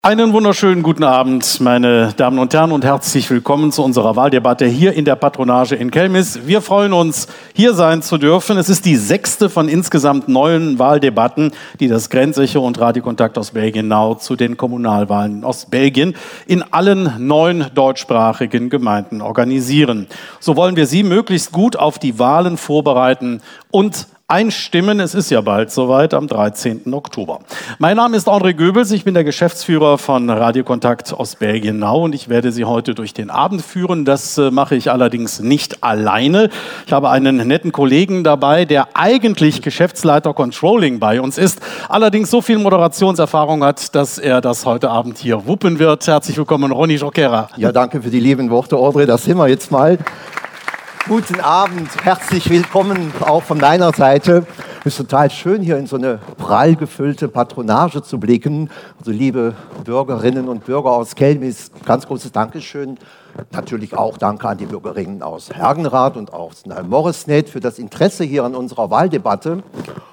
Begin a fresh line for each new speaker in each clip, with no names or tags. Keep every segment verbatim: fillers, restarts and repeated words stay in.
Einen wunderschönen guten Abend, meine Damen und Herren, und herzlich willkommen zu unserer Wahldebatte hier in der Patronage in Kelmis. Wir freuen uns, hier sein zu dürfen. Es ist die sechste von insgesamt neun Wahldebatten, die das Grenzecho und Radio Kontakt aus Belgien Now zu den Kommunalwahlen aus Belgien in allen neun deutschsprachigen Gemeinden organisieren. So wollen wir Sie möglichst gut auf die Wahlen vorbereiten und einstimmen. Es ist ja bald soweit, am dreizehnten Oktober. Mein Name ist André Goebels, ich bin der Geschäftsführer von Radio Kontakt aus Belgien Now und ich werde Sie heute durch den Abend führen. Das äh, mache ich allerdings nicht alleine. Ich habe einen netten Kollegen dabei, der eigentlich Geschäftsleiter Controlling bei uns ist, allerdings so viel Moderationserfahrung hat, dass er das heute Abend hier wuppen wird. Herzlich willkommen, Ronny Joquera.
Ja, danke für die lieben Worte, André. Das sind wir jetzt mal. Guten Abend, herzlich willkommen auch von meiner Seite. Es ist total schön, hier in so eine prall gefüllte Patronage zu blicken. Also liebe Bürgerinnen und Bürger aus Kelmis, ganz großes Dankeschön. Natürlich auch Danke an die Bürgerinnen aus Hergenrath und aus Moresnet für das Interesse hier an unserer Wahldebatte.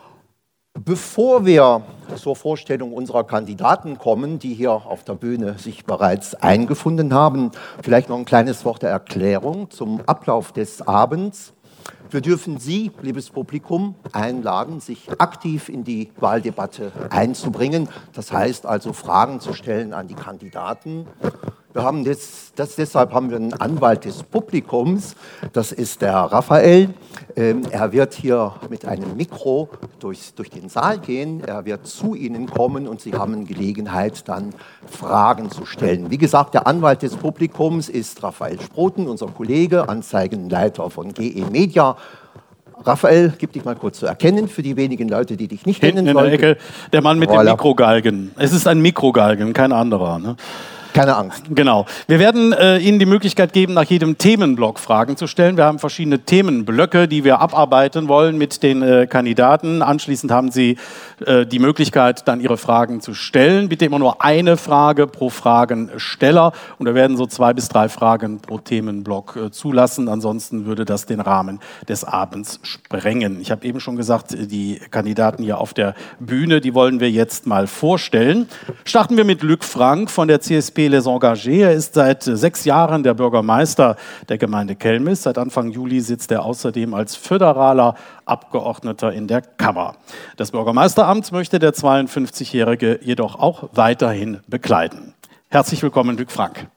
Bevor wir zur Vorstellung unserer Kandidaten kommen, die hier auf der Bühne sich bereits eingefunden haben, vielleicht noch ein kleines Wort der Erklärung zum Ablauf des Abends. Wir dürfen Sie, liebes Publikum, einladen, sich aktiv in die Wahldebatte einzubringen. Das heißt also, Fragen zu stellen an die Kandidaten. Wir haben das, das, deshalb haben wir einen Anwalt des Publikums, das ist der Raphael. Ähm, er wird hier mit einem Mikro durch, durch den Saal gehen, er wird zu Ihnen kommen und Sie haben Gelegenheit, dann Fragen zu stellen. Wie gesagt, der Anwalt des Publikums ist Raphael Sproten, unser Kollege, Anzeigenleiter von G E Media. Raphael, gib dich mal kurz zu erkennen für die wenigen Leute, die dich nicht
Hinten
kennen.
In der Ecke, der Mann mit voilà. dem Mikrogalgen. Es ist ein Mikrogalgen, kein anderer, ne?
Keine Angst.
Genau. Wir werden äh, Ihnen die Möglichkeit geben, nach jedem Themenblock Fragen zu stellen. Wir haben verschiedene Themenblöcke, die wir abarbeiten wollen mit den äh, Kandidaten. Anschließend haben Sie äh, die Möglichkeit, dann Ihre Fragen zu stellen. Bitte immer nur eine Frage pro Fragensteller. Und wir werden so zwei bis drei Fragen pro Themenblock äh, zulassen. Ansonsten würde das den Rahmen des Abends sprengen. Ich habe eben schon gesagt, die Kandidaten hier auf der Bühne, die wollen wir jetzt mal vorstellen. Starten wir mit Luc Frank von der C S P Les Engagés. Er ist seit sechs Jahren der Bürgermeister der Gemeinde Kelmis. Seit Anfang Juli sitzt er außerdem als föderaler Abgeordneter in der Kammer. Das Bürgermeisteramt möchte der zweiundfünfzigjährige jedoch auch weiterhin bekleiden. Herzlich willkommen, Luc Frank.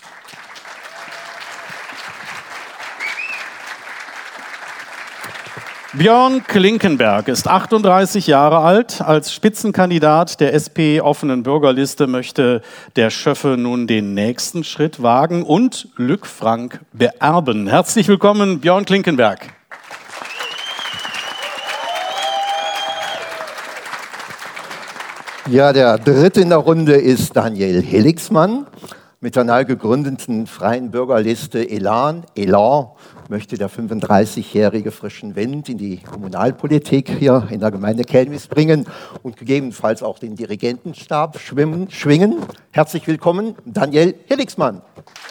Björn Klinkenberg ist achtunddreißig Jahre alt. Als Spitzenkandidat der S P-offenen Bürgerliste möchte der Schöffe nun den nächsten Schritt wagen und Luc Frank beerben. Herzlich willkommen, Björn Klinkenberg.
Ja, der dritte in der Runde ist Daniel Helixmann. Mit der neu gegründeten freien Bürgerliste Elan, Elan möchte der fünfunddreißigjährige frischen Wind in die Kommunalpolitik hier in der Gemeinde Kelmis bringen und gegebenenfalls auch den Dirigentenstab schwimmen, schwingen. Herzlich willkommen, Daniel Helixmann.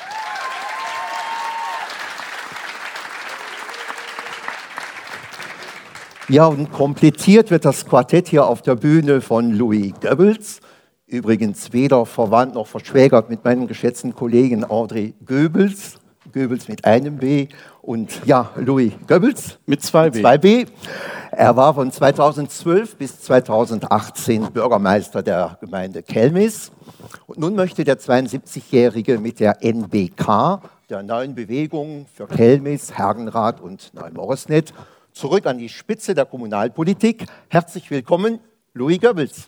Ja, und komplettiert wird das Quartett hier auf der Bühne von Louis Goebels. Übrigens weder verwandt noch verschwägert mit meinem geschätzten Kollegen André Goebels. Goebels mit einem B und ja, Louis Goebels
mit zwei B.
Zwei B. Er war von zweitausendzwölf bis zweitausendachtzehn Bürgermeister der Gemeinde Kelmis. Und nun möchte der zweiundsiebzigjährige mit der N B K, der neuen Bewegung für Kelmis, Hergenrath und Neumoresnet, zurück an die Spitze der Kommunalpolitik. Herzlich willkommen, Louis Goebels.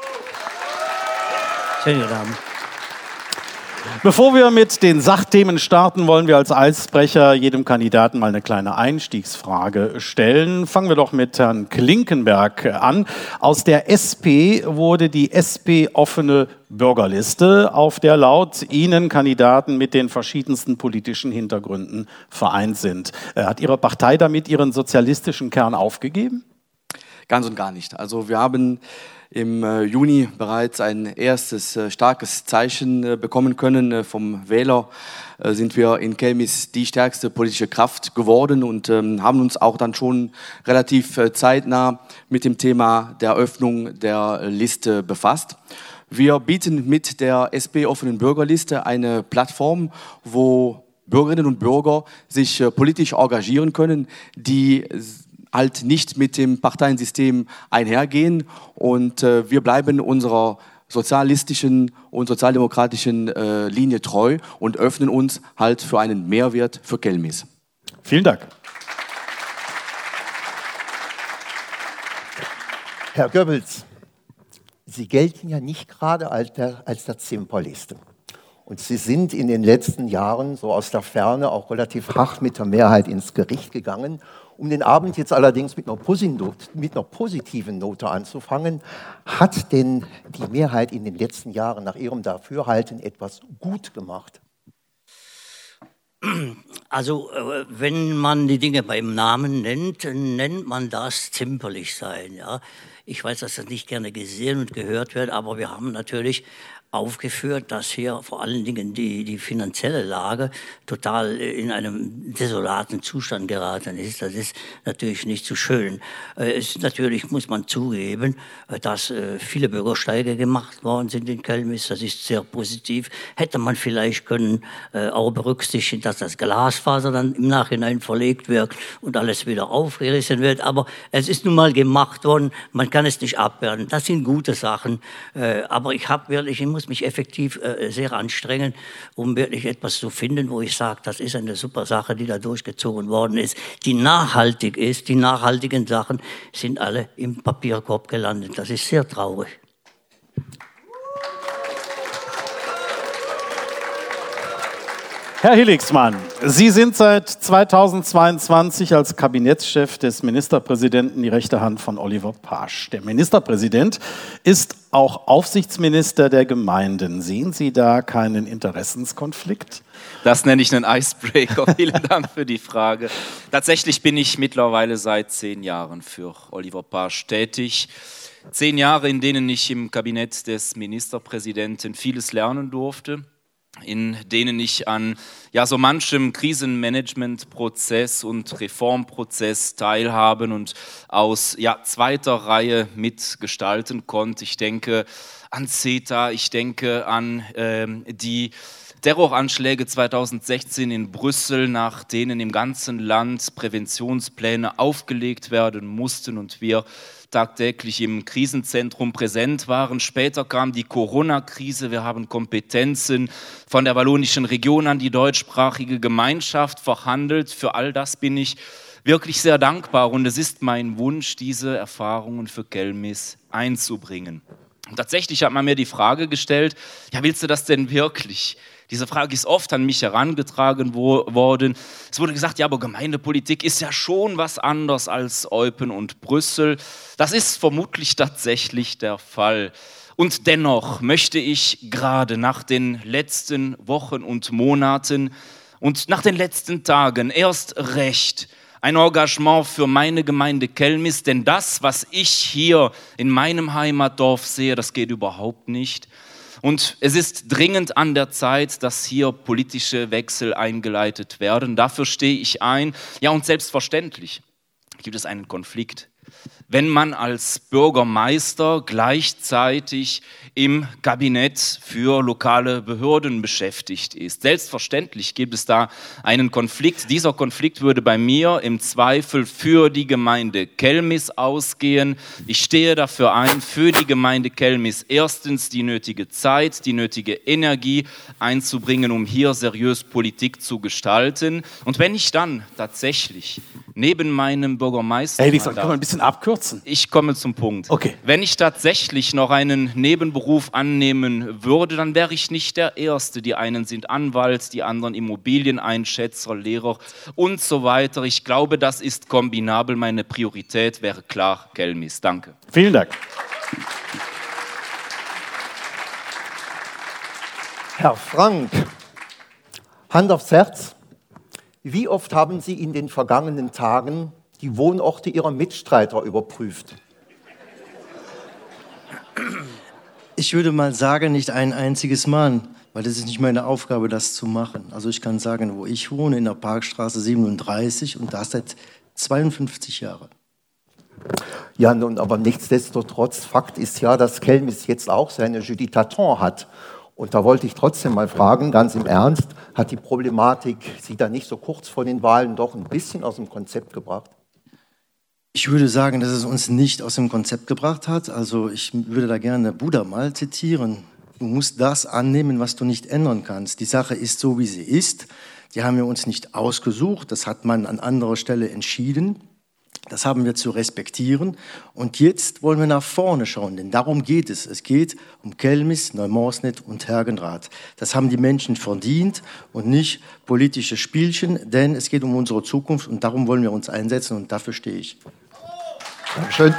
Schönen Abend. Bevor wir mit den Sachthemen starten, wollen wir als Eisbrecher jedem Kandidaten mal eine kleine Einstiegsfrage stellen. Fangen wir doch mit Herrn Klinkenberg an. Aus der S P wurde die S P-offene Bürgerliste, auf der laut Ihnen Kandidaten mit den verschiedensten politischen Hintergründen vereint sind. Hat Ihre Partei damit ihren sozialistischen Kern aufgegeben?
Ganz und gar nicht. Also wir haben im Juni bereits ein erstes starkes Zeichen bekommen können. Vom Wähler sind wir in Kelmis die stärkste politische Kraft geworden und haben uns auch dann schon relativ zeitnah mit dem Thema der Öffnung der Liste befasst. Wir bieten mit der S P Offenen Bürgerliste eine Plattform, wo Bürgerinnen und Bürger sich äh, politisch engagieren können, die halt nicht mit dem Parteiensystem einhergehen. Und äh, wir bleiben unserer sozialistischen und sozialdemokratischen äh, Linie treu und öffnen uns halt für einen Mehrwert für Kelmis.
Vielen Dank.
Herr Goebbels, Sie gelten ja nicht gerade als der, als der Zimperliste. Und Sie sind in den letzten Jahren so aus der Ferne auch relativ hart mit der Mehrheit ins Gericht gegangen. Um den Abend jetzt allerdings mit einer, mit einer positiven Note anzufangen, hat denn die Mehrheit in den letzten Jahren nach Ihrem Dafürhalten etwas gut gemacht?
Also wenn man die Dinge beim Namen nennt, nennt man das zimperlich sein. Ja? Ich weiß, dass das nicht gerne gesehen und gehört wird, aber wir haben natürlich aufgeführt, dass hier vor allen Dingen die, die finanzielle Lage total in einem desolaten Zustand geraten ist. Das ist natürlich nicht so schön. Es ist natürlich, muss man zugeben, dass viele Bürgersteige gemacht worden sind in Kelmis. Das ist sehr positiv. Hätte man vielleicht können auch berücksichtigen, dass das Glasfaser dann im Nachhinein verlegt wird und alles wieder aufgerissen wird. Aber es ist nun mal gemacht worden. Man kann es nicht abwehren. Das sind gute Sachen. Aber ich habe wirklich, ich muss mich effektiv äh, sehr anstrengen, um wirklich etwas zu finden, wo ich sage, das ist eine super Sache, die da durchgezogen worden ist, die nachhaltig ist. Die nachhaltigen Sachen sind alle im Papierkorb gelandet. Das ist sehr traurig.
Herr Hilligsmann, Sie sind seit zweitausendzweiundzwanzig als Kabinettschef des Ministerpräsidenten die rechte Hand von Oliver Pasch. Der Ministerpräsident ist auch Aufsichtsminister der Gemeinden. Sehen Sie da keinen Interessenskonflikt?
Das nenne ich einen Icebreaker. Vielen Dank für die Frage. Tatsächlich bin ich mittlerweile seit zehn Jahren für Oliver Pasch tätig. Zehn Jahre, in denen ich im Kabinett des Ministerpräsidenten vieles lernen durfte, in denen ich an ja, so manchem Krisenmanagementprozess und Reformprozess teilhaben und aus ja, zweiter Reihe mitgestalten konnte. Ich denke an CETA, ich denke an ähm, die Terroranschläge zweitausendsechzehn in Brüssel, nach denen im ganzen Land Präventionspläne aufgelegt werden mussten und wir tagtäglich im Krisenzentrum präsent waren. Später kam die Corona-Krise. Wir haben Kompetenzen von der wallonischen Region an die deutschsprachige Gemeinschaft verhandelt. Für all das bin ich wirklich sehr dankbar und es ist mein Wunsch, diese Erfahrungen für Kelmis einzubringen. Und tatsächlich hat man mir die Frage gestellt, ja, willst du das denn wirklich? Diese Frage ist oft an mich herangetragen wo, worden. Es wurde gesagt, ja, aber Gemeindepolitik ist ja schon was anderes als Eupen und Brüssel. Das ist vermutlich tatsächlich der Fall. Und dennoch möchte ich gerade nach den letzten Wochen und Monaten und nach den letzten Tagen erst recht ein Engagement für meine Gemeinde Kelmis, denn das, was ich hier in meinem Heimatdorf sehe, das geht überhaupt nicht. Und es ist dringend an der Zeit, dass hier politische Wechsel eingeleitet werden. Dafür stehe ich ein. Ja, und selbstverständlich gibt es einen Konflikt. Wenn man als Bürgermeister gleichzeitig im Kabinett für lokale Behörden beschäftigt ist. Selbstverständlich gibt es da einen Konflikt. Dieser Konflikt würde bei mir im Zweifel für die Gemeinde Kelmis ausgehen. Ich stehe dafür ein, für die Gemeinde Kelmis erstens die nötige Zeit, die nötige Energie einzubringen, um hier seriös Politik zu gestalten. Und wenn ich dann tatsächlich neben meinem Bürgermeister...
Hey, kann man ein bisschen abkürzen?
Ich komme zum Punkt.
Okay.
Wenn ich tatsächlich noch einen Nebenberuf annehmen würde, dann wäre ich nicht der Erste. Die einen sind Anwalt, die anderen Immobilieneinschätzer, Lehrer und so weiter. Ich glaube, das ist kombinabel. Meine Priorität wäre klar Kelmis. Danke.
Vielen Dank.
Herr Frank, Hand aufs Herz. Wie oft haben Sie in den vergangenen Tagen die Wohnorte Ihrer Mitstreiter überprüft?
Ich würde mal sagen, nicht ein einziges Mal, weil das ist nicht meine Aufgabe, das zu machen. Also ich kann sagen, wo ich wohne, in der Parkstraße siebenunddreißig und das seit zweiundfünfzig Jahren.
Ja, nun, aber nichtsdestotrotz, Fakt ist ja, dass Kelmis jetzt auch seine Judicaton hat. Und da wollte ich trotzdem mal fragen, ganz im Ernst, hat die Problematik Sie da nicht so kurz vor den Wahlen doch ein bisschen aus dem Konzept gebracht?
Ich würde sagen, dass es uns nicht aus dem Konzept gebracht hat. Also ich würde da gerne Buddha mal zitieren. Du musst das annehmen, was du nicht ändern kannst. Die Sache ist so, wie sie ist. Die haben wir uns nicht ausgesucht. Das hat man an anderer Stelle entschieden. Das haben wir zu respektieren. Und jetzt wollen wir nach vorne schauen, denn darum geht es. Es geht um Kelmis, Neumorsnet und Hergenrath. Das haben die Menschen verdient und nicht politische Spielchen, denn es geht um unsere Zukunft und darum wollen wir uns einsetzen und dafür stehe ich.
Dankeschön.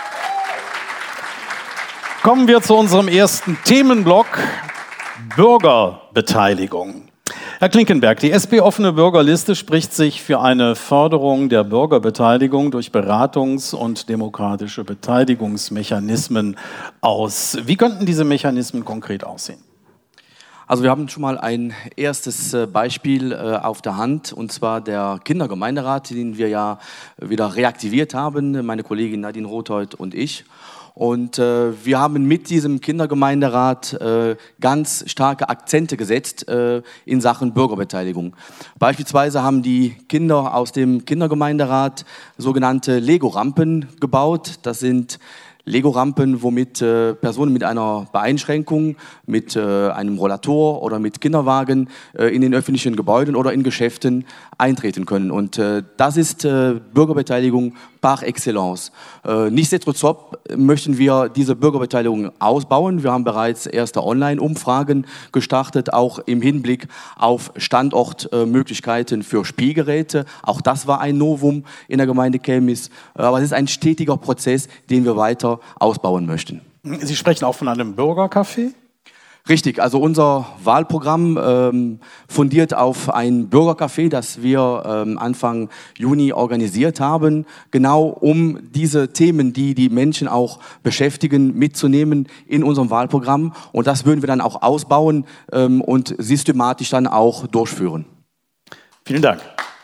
Kommen wir zu unserem ersten Themenblock, Bürgerbeteiligung. Herr Klinkenberg, die S P-offene Bürgerliste spricht sich für eine Förderung der Bürgerbeteiligung durch Beratungs- und demokratische Beteiligungsmechanismen aus. Wie könnten diese Mechanismen konkret aussehen?
Also wir haben schon mal ein erstes Beispiel auf der Hand, und zwar der Kindergemeinderat, den wir ja wieder reaktiviert haben, meine Kollegin Nadine Rothold und ich. Und äh, wir haben mit diesem Kindergemeinderat äh, ganz starke Akzente gesetzt äh, in Sachen Bürgerbeteiligung. Beispielsweise haben die Kinder aus dem Kindergemeinderat sogenannte Lego-Rampen gebaut. Das sind Lego-Rampen, womit äh, Personen mit einer Beeinschränkung, mit äh, einem Rollator oder mit Kinderwagen äh, in den öffentlichen Gebäuden oder in Geschäften eintreten können. Und äh, das ist äh, Bürgerbeteiligung par excellence. Äh, nichtsdestotrotz möchten wir diese Bürgerbeteiligung ausbauen. Wir haben bereits erste Online-Umfragen gestartet, auch im Hinblick auf Standortmöglichkeiten äh, für Spielgeräte. Auch das war ein Novum in der Gemeinde Kelmis. Äh, aber es ist ein stetiger Prozess, den wir weiter ausbauen möchten.
Sie sprechen auch von einem Bürgercafé?
Richtig, also unser Wahlprogramm ähm, fundiert auf ein Bürgercafé, das wir ähm, Anfang Juni organisiert haben, genau um diese Themen, die die Menschen auch beschäftigen, mitzunehmen in unserem Wahlprogramm. Und das würden wir dann auch ausbauen ähm, und systematisch dann auch durchführen.
Vielen Dank.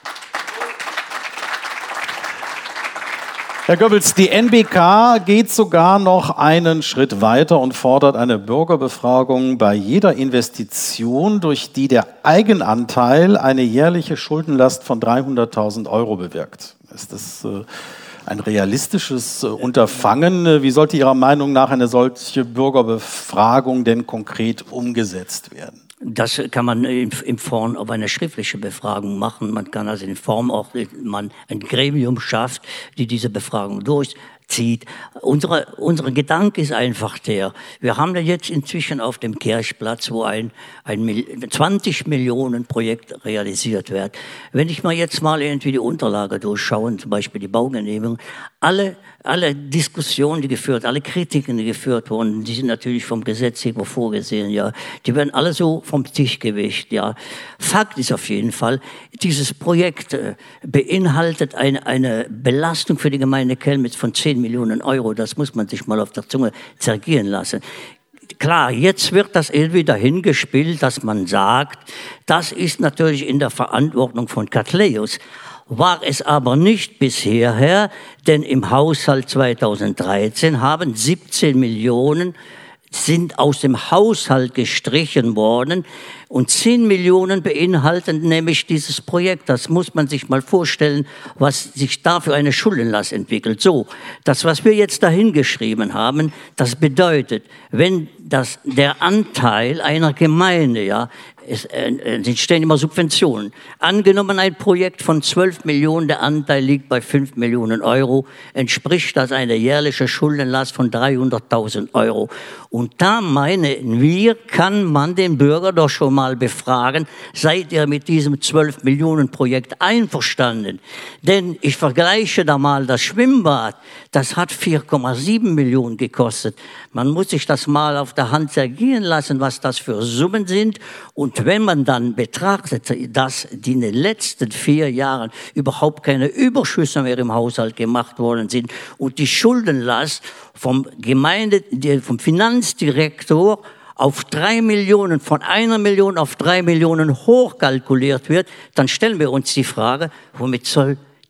Herr Goebbels, die N B K geht sogar noch einen Schritt weiter und fordert eine Bürgerbefragung bei jeder Investition, durch die der Eigenanteil eine jährliche Schuldenlast von dreihunderttausend Euro bewirkt. Ist das äh, ein realistisches äh, Unterfangen? Wie sollte Ihrer Meinung nach eine solche Bürgerbefragung denn konkret umgesetzt werden?
Das kann man in, in Form auf eine schriftliche Befragung machen. Man kann also in Form auch man ein Gremium schafft, die diese Befragung durchzieht. Unsere, unsere Gedanke ist einfach der, wir haben ja jetzt inzwischen auf dem Kirchplatz, wo ein, ein zwanzig Millionen Projekt realisiert wird. Wenn ich mal jetzt mal irgendwie die Unterlage durchschaue, zum Beispiel die Baugenehmigung, alle Alle Diskussionen, die geführt, alle Kritiken, die geführt wurden, die sind natürlich vom Gesetzgeber vorgesehen, ja. Die werden alle so vom Tisch gewischt, ja. Fakt ist auf jeden Fall, dieses Projekt äh, beinhaltet eine, eine Belastung für die Gemeinde Kelmis von zehn Millionen Euro. Das muss man sich mal auf der Zunge zergehen lassen. Klar, jetzt wird das irgendwie dahin gespielt, dass man sagt, das ist natürlich in der Verantwortung von Cathleus. War es aber nicht bisher, denn im Haushalt zweitausenddreizehn haben siebzehn Millionen sind aus dem Haushalt gestrichen worden und zehn Millionen beinhalten nämlich dieses Projekt. Das muss man sich mal vorstellen, was sich da für eine Schuldenlast entwickelt. So, das, was wir jetzt dahin geschrieben haben, das bedeutet, wenn das, der Anteil einer Gemeinde, ja, es äh, entstehen immer Subventionen. Angenommen ein Projekt von zwölf Millionen, der Anteil liegt bei fünf Millionen Euro, entspricht das eine jährliche Schuldenlast von dreihunderttausend Euro. Und da meinen wir, kann man den Bürger doch schon mal befragen, seid ihr mit diesem zwölf Millionen Projekt einverstanden? Denn ich vergleiche da mal das Schwimmbad, das hat vier Komma sieben Millionen gekostet. Man muss sich das mal auf der Hand zergehen lassen, was das für Summen sind. Und wenn man dann betrachtet, dass die in den letzten vier Jahren überhaupt keine Überschüsse mehr im Haushalt gemacht worden sind und die Schuldenlast vom Gemeinde, vom Finanzdirektor auf drei Millionen, von einer Million auf drei Millionen hochkalkuliert wird, dann stellen wir uns die Frage, womit soll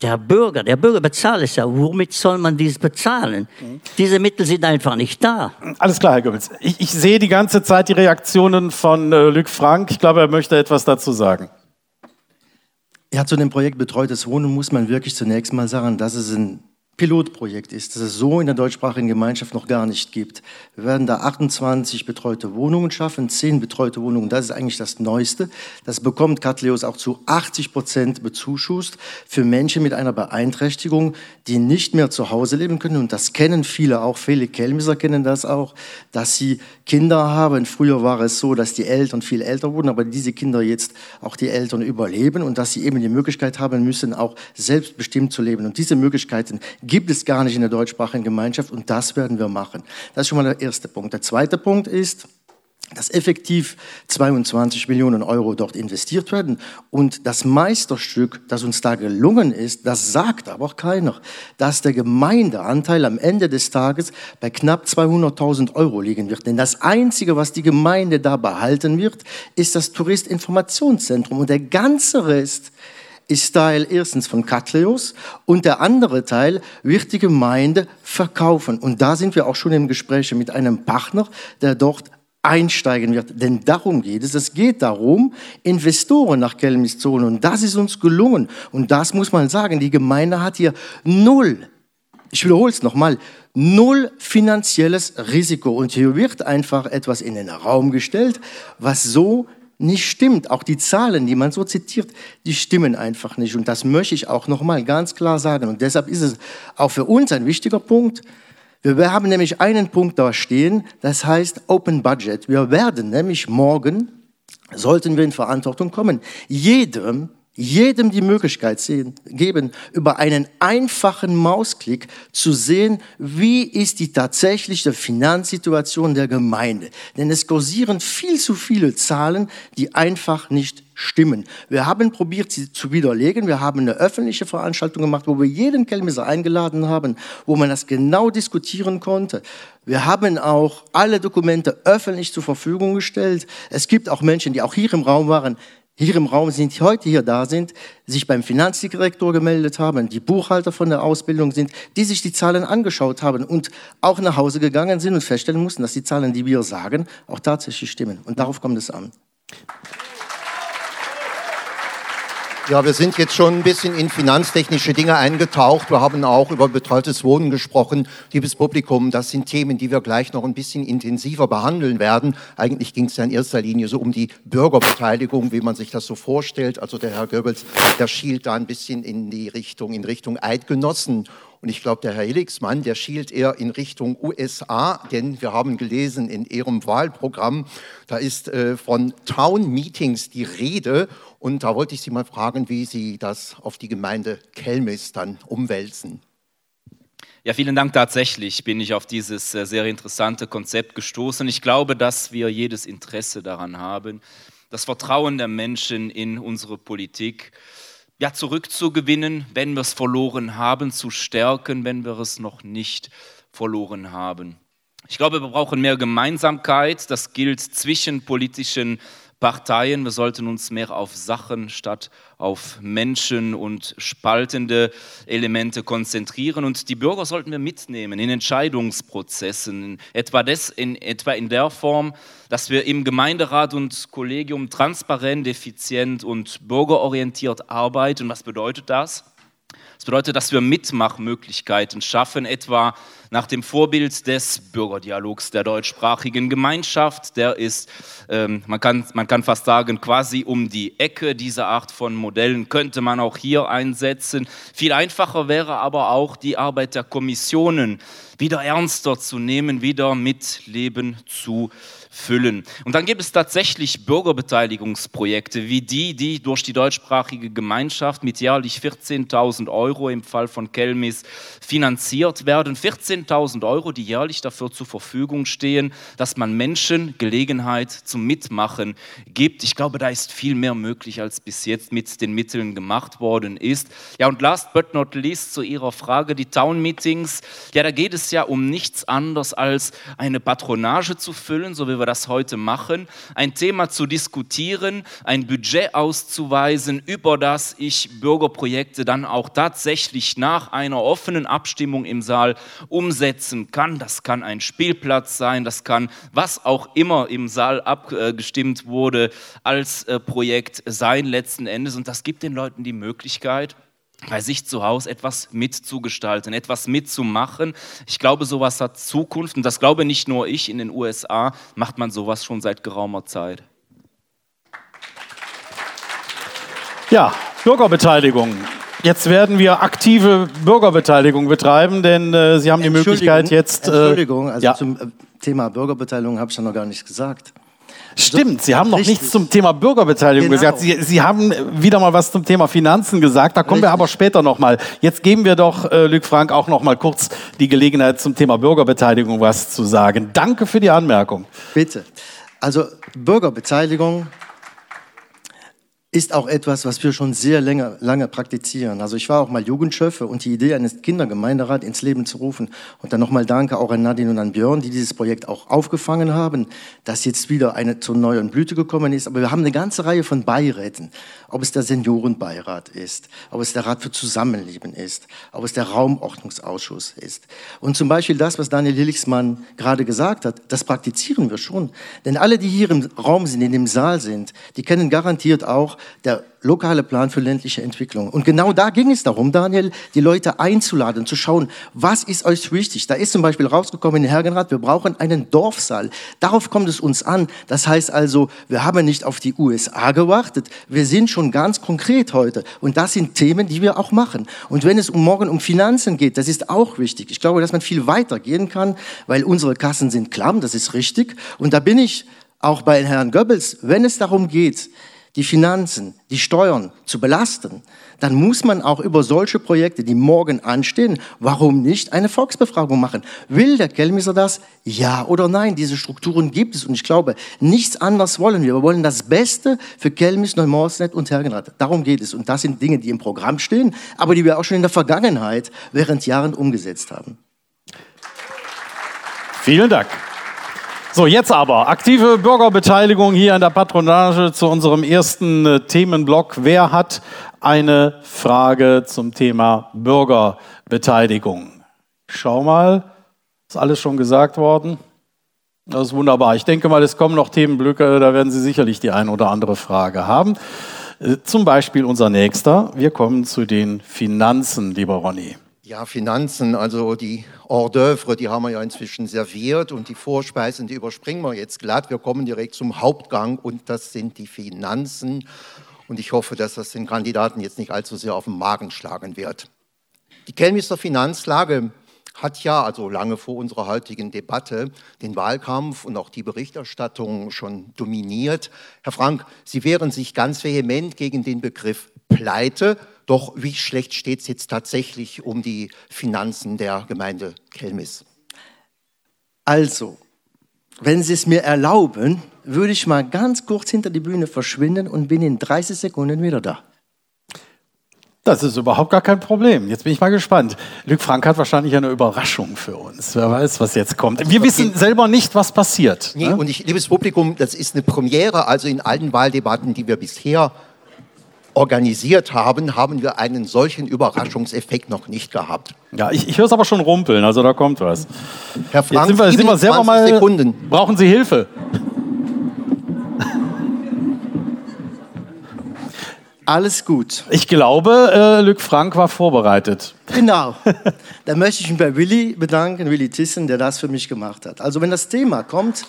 Der Bürger, der Bürger bezahlt es ja. Womit soll man dies bezahlen? Mhm. Diese Mittel sind einfach nicht da.
Alles klar, Herr Goebbels. Ich, ich sehe die ganze Zeit die Reaktionen von äh, Luc Frank. Ich glaube, er möchte etwas dazu sagen.
Ja, zu dem Projekt Betreutes Wohnen muss man wirklich zunächst mal sagen, dass es ein Pilotprojekt ist, das es so in der deutschsprachigen Gemeinschaft noch gar nicht gibt. Wir werden da achtundzwanzig betreute Wohnungen schaffen, zehn betreute Wohnungen, das ist eigentlich das Neueste. Das bekommt Katleus auch zu achtzig Prozent bezuschusst für Menschen mit einer Beeinträchtigung, die nicht mehr zu Hause leben können. Und das kennen viele auch, viele Kelmiser kennen das auch, dass sie Kinder haben. Früher war es so, dass die Eltern viel älter wurden, aber diese Kinder jetzt auch die Eltern überleben und dass sie eben die Möglichkeit haben müssen, auch selbstbestimmt zu leben. Und diese Möglichkeiten gibt es gar nicht in der deutschsprachigen Gemeinschaft und das werden wir machen. Das ist schon mal der erste Punkt. Der zweite Punkt ist, dass effektiv zweiundzwanzig Millionen Euro dort investiert werden. Und das Meisterstück, das uns da gelungen ist, das sagt aber auch keiner, dass der Gemeindeanteil am Ende des Tages bei knapp zweihunderttausend Euro liegen wird. Denn das Einzige, was die Gemeinde da behalten wird, ist das Touristinformationszentrum. Und der ganze Rest ist Teil erstens von Katleus und der andere Teil wird die Gemeinde verkaufen. Und da sind wir auch schon im Gespräch mit einem Partner, der dort einsteigen wird. Denn darum geht es. Es geht darum, Investoren nach Kelmis zu holen. Und das ist uns gelungen. Und das muss man sagen, die Gemeinde hat hier null, ich wiederhole es nochmal, null finanzielles Risiko. Und hier wird einfach etwas in den Raum gestellt, was so nicht stimmt. Auch die Zahlen, die man so zitiert, die stimmen einfach nicht. Und das möchte ich auch nochmal ganz klar sagen. Und deshalb ist es auch für uns ein wichtiger Punkt. Wir haben nämlich einen Punkt da stehen, das heißt Open Budget. Wir werden nämlich morgen, sollten wir in Verantwortung kommen, jedem, jedem die Möglichkeit sehen, geben, über einen einfachen Mausklick zu sehen, wie ist die tatsächliche Finanzsituation der Gemeinde. Denn es kursieren viel zu viele Zahlen, die einfach nicht stimmen. Wir haben probiert, sie zu widerlegen. Wir haben eine öffentliche Veranstaltung gemacht, wo wir jeden Kelmiser eingeladen haben, wo man das genau diskutieren konnte. Wir haben auch alle Dokumente öffentlich zur Verfügung gestellt. Es gibt auch Menschen, die auch hier im Raum waren, hier im Raum sind, die heute hier da sind, sich beim Finanzdirektor gemeldet haben, die Buchhalter von der Ausbildung sind, die sich die Zahlen angeschaut haben und auch nach Hause gegangen sind und feststellen mussten, dass die Zahlen, die wir sagen, auch tatsächlich stimmen. Und darauf kommt es an.
Ja, wir sind jetzt schon ein bisschen in finanztechnische Dinge eingetaucht. Wir haben auch über betreutes Wohnen gesprochen. Liebes Publikum, das sind Themen, die wir gleich noch ein bisschen intensiver behandeln werden. Eigentlich ging es ja in erster Linie so um die Bürgerbeteiligung, wie man sich das so vorstellt. Also der Herr Goebbels, der schielt da ein bisschen in die Richtung, in Richtung Eidgenossen. Und ich glaube, der Herr Helixmann, der schielt eher in Richtung U S A, denn wir haben gelesen in Ihrem Wahlprogramm, da ist äh, von Town Meetings die Rede. Und da wollte ich Sie mal fragen, wie Sie das auf die Gemeinde Kelmis dann umwälzen.
Ja, vielen Dank. Tatsächlich bin ich auf dieses sehr interessante Konzept gestoßen. Ich glaube, dass wir jedes Interesse daran haben, das Vertrauen der Menschen in unsere Politik ja, zurückzugewinnen, wenn wir es verloren haben, zu stärken, wenn wir es noch nicht verloren haben. Ich glaube, wir brauchen mehr Gemeinsamkeit. Das gilt zwischen politischen Parteien. Wir sollten uns mehr auf Sachen statt auf Menschen und spaltende Elemente konzentrieren. Und die Bürger sollten wir mitnehmen in Entscheidungsprozessen, etwa, des, in, etwa in der Form, dass wir im Gemeinderat und Kollegium transparent, effizient und bürgerorientiert arbeiten. Und was bedeutet das? Das bedeutet, dass wir Mitmachmöglichkeiten schaffen, etwa nach dem Vorbild des Bürgerdialogs der deutschsprachigen Gemeinschaft. Der ist, ähm, man kann, man kann fast sagen, quasi um die Ecke. Diese Art von Modellen könnte man auch hier einsetzen. Viel einfacher wäre aber auch, die Arbeit der Kommissionen wieder ernster zu nehmen, wieder mit Leben zu füllen. Und dann gibt es tatsächlich Bürgerbeteiligungsprojekte wie die, die durch die deutschsprachige Gemeinschaft mit jährlich vierzehntausend Euro im Fall von Kelmis finanziert werden. vierzehntausend Euro, die jährlich dafür zur Verfügung stehen, dass man Menschen Gelegenheit zum Mitmachen gibt. Ich glaube, da ist viel mehr möglich, als bis jetzt mit den Mitteln gemacht worden ist. Ja, und last but not least zu Ihrer Frage, die Town Meetings. Ja, da geht es ja um nichts anderes als eine Patronage zu füllen, so wie wir wir das heute machen, ein Thema zu diskutieren, ein Budget auszuweisen, über das ich Bürgerprojekte dann auch tatsächlich nach einer offenen Abstimmung im Saal umsetzen kann. Das kann ein Spielplatz sein, das kann was auch immer im Saal abgestimmt wurde als äh, Projekt sein letzten Endes. Und das gibt den Leuten die Möglichkeit, bei sich zu Hause etwas mitzugestalten, etwas mitzumachen. Ich glaube, sowas hat Zukunft und das glaube nicht nur ich. In den U S A macht man sowas schon seit geraumer Zeit.
Ja, Bürgerbeteiligung. Jetzt werden wir aktive Bürgerbeteiligung betreiben, denn äh, Sie haben die Möglichkeit jetzt...
Äh, Entschuldigung, also
ja.
zum äh, Thema Bürgerbeteiligung habe ich ja noch gar nichts gesagt.
Stimmt, Sie haben noch
Richtig.
nichts zum Thema Bürgerbeteiligung
Genau.
gesagt. Sie, Sie haben wieder mal was zum Thema Finanzen gesagt. Da kommen
Richtig.
wir aber später noch mal. Jetzt geben wir doch äh, Luc Frank auch noch mal kurz die Gelegenheit, zum Thema Bürgerbeteiligung was zu sagen. Danke für die Anmerkung.
Bitte. Also Bürgerbeteiligung ist auch etwas, was wir schon sehr lange, lange praktizieren. Also ich war auch mal Jugendchef und die Idee eines Kindergemeinderats ins Leben zu rufen. Und dann nochmal danke auch an Nadine und an Björn, die dieses Projekt auch aufgefangen haben, das jetzt wieder eine zur neuen Blüte gekommen ist. Aber wir haben eine ganze Reihe von Beiräten, ob es der Seniorenbeirat ist, ob es der Rat für Zusammenleben ist, ob es der Raumordnungsausschuss ist. Und zum Beispiel das, was Daniel Hilligsmann gerade gesagt hat, das praktizieren wir schon. Denn alle, die hier im Raum sind, in dem Saal sind, die kennen garantiert auch der lokale Plan für ländliche Entwicklung. Und genau da ging es darum, Daniel, die Leute einzuladen, zu schauen, was ist euch wichtig? Da ist zum Beispiel rausgekommen in Hergenrath, wir brauchen einen Dorfsaal. Darauf kommt es uns an. Das heißt also, wir haben nicht auf die U S A gewartet, wir sind schon ganz konkret heute. Und das sind Themen, die wir auch machen. Und wenn es um morgen um Finanzen geht, das ist auch wichtig. Ich glaube, dass man viel weiter gehen kann, weil unsere Kassen sind klamm, das ist richtig. Und da bin ich auch bei Herrn Goebbels, wenn es darum geht, die Finanzen, die Steuern zu belasten, dann muss man auch über solche Projekte, die morgen anstehen, warum nicht eine Volksbefragung machen? Will der Kelmisser das? Ja oder nein? Diese Strukturen gibt es und ich glaube, nichts anderes wollen wir. Wir wollen das Beste für Kelmis, Neumorsnet und Hergenrath. Darum geht es und das sind Dinge, die im Programm stehen, aber die wir auch schon in der Vergangenheit während Jahren umgesetzt haben.
Vielen Dank. So, jetzt aber aktive Bürgerbeteiligung hier in der Patronage zu unserem ersten äh, Themenblock. Wer hat eine Frage zum Thema Bürgerbeteiligung? Schau mal, ist alles schon gesagt worden? Das ist wunderbar. Ich denke mal, es kommen noch Themenblöcke, da werden Sie sicherlich die eine oder andere Frage haben. Äh, zum Beispiel unser nächster. Wir kommen zu den Finanzen, lieber Ronny.
Ja, Finanzen, also die Hors d'oeuvre, die haben wir ja inzwischen serviert und die Vorspeisen, die überspringen wir jetzt glatt. Wir kommen direkt zum Hauptgang und das sind die Finanzen. Und ich hoffe, dass das den Kandidaten jetzt nicht allzu sehr auf den Magen schlagen wird. Die Kelmisser Finanzlage hat ja, also lange vor unserer heutigen Debatte, den Wahlkampf und auch die Berichterstattung schon dominiert. Herr Frank, Sie wehren sich ganz vehement gegen den Begriff Pleite. Doch wie schlecht steht es jetzt tatsächlich um die Finanzen der Gemeinde Kelmis?
Also, wenn Sie es mir erlauben, würde ich mal ganz kurz hinter die Bühne verschwinden und bin in dreißig Sekunden wieder da.
Das ist überhaupt gar kein Problem. Jetzt bin ich mal gespannt. Luc Frank hat wahrscheinlich eine Überraschung für uns. Wer weiß, was jetzt kommt. Wir wissen selber nicht, was passiert.
Nee,
ne?
und ich, liebes Publikum, das ist eine Premiere. Also in allen Wahldebatten, die wir bisher organisiert haben, haben wir einen solchen Überraschungseffekt noch nicht gehabt.
Ja, ich, ich höre es aber schon rumpeln, also da kommt was.
Herr Frank,
Jetzt sind wir, sind wir selber mal,
Sekunden.
Brauchen Sie Hilfe?
Alles gut.
Ich glaube, äh, Luc Frank war vorbereitet.
Genau. Da möchte ich mich bei Willi bedanken, Willi Thyssen, der das für mich gemacht hat. Also wenn das Thema kommt,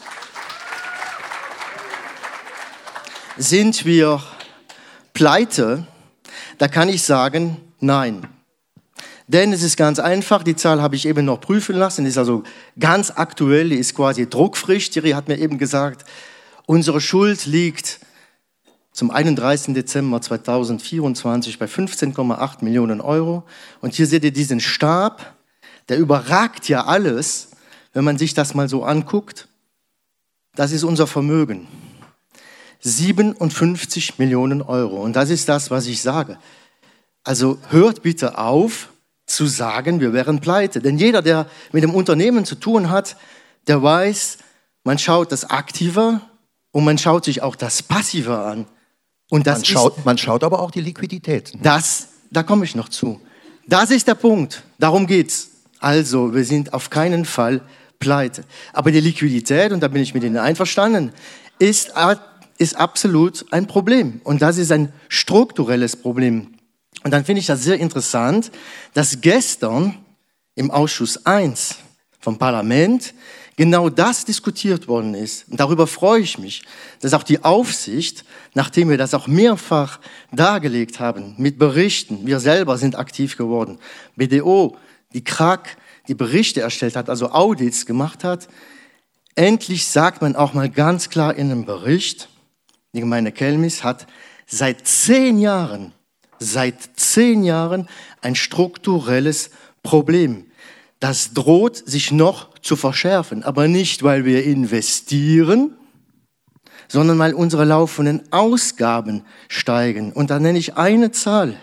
sind wir pleite, da kann ich sagen, nein. Denn es ist ganz einfach, die Zahl habe ich eben noch prüfen lassen, ist also ganz aktuell, die ist quasi druckfrisch. Thierry hat mir eben gesagt, unsere Schuld liegt zum einunddreißigsten Dezember zweitausendvierundzwanzig bei fünfzehn Komma acht Millionen Euro. Und hier seht ihr diesen Stab, der überragt ja alles, wenn man sich das mal so anguckt. Das ist unser Vermögen. siebenundfünfzig Millionen Euro. Und das ist das, was ich sage. Also hört bitte auf zu sagen, wir wären pleite. Denn jeder, der mit dem Unternehmen zu tun hat, der weiß, man schaut das Aktive und man schaut sich auch das Passive an. Und das
Man schaut,
ist,
man schaut aber auch die Liquidität.
das, da komme ich noch zu. Das ist der Punkt. Darum geht's. Also, wir sind auf keinen Fall pleite. Aber die Liquidität, und da bin ich mit Ihnen einverstanden, ist, ist absolut ein Problem. Und das ist ein strukturelles Problem. Und dann finde ich das sehr interessant, dass gestern im Ausschuss eins vom Parlament genau das diskutiert worden ist. Und darüber freue ich mich, dass auch die Aufsicht, nachdem wir das auch mehrfach dargelegt haben, mit Berichten, wir selber sind aktiv geworden, B D O, die K R A K, die Berichte erstellt hat, also Audits gemacht hat, endlich sagt man auch mal ganz klar in einem Bericht, die Gemeinde Kelmis hat seit zehn Jahren, seit zehn Jahren ein strukturelles Problem. Das droht sich noch zu verschärfen, aber nicht, weil wir investieren, sondern weil unsere laufenden Ausgaben steigen. Und da nenne ich eine Zahl,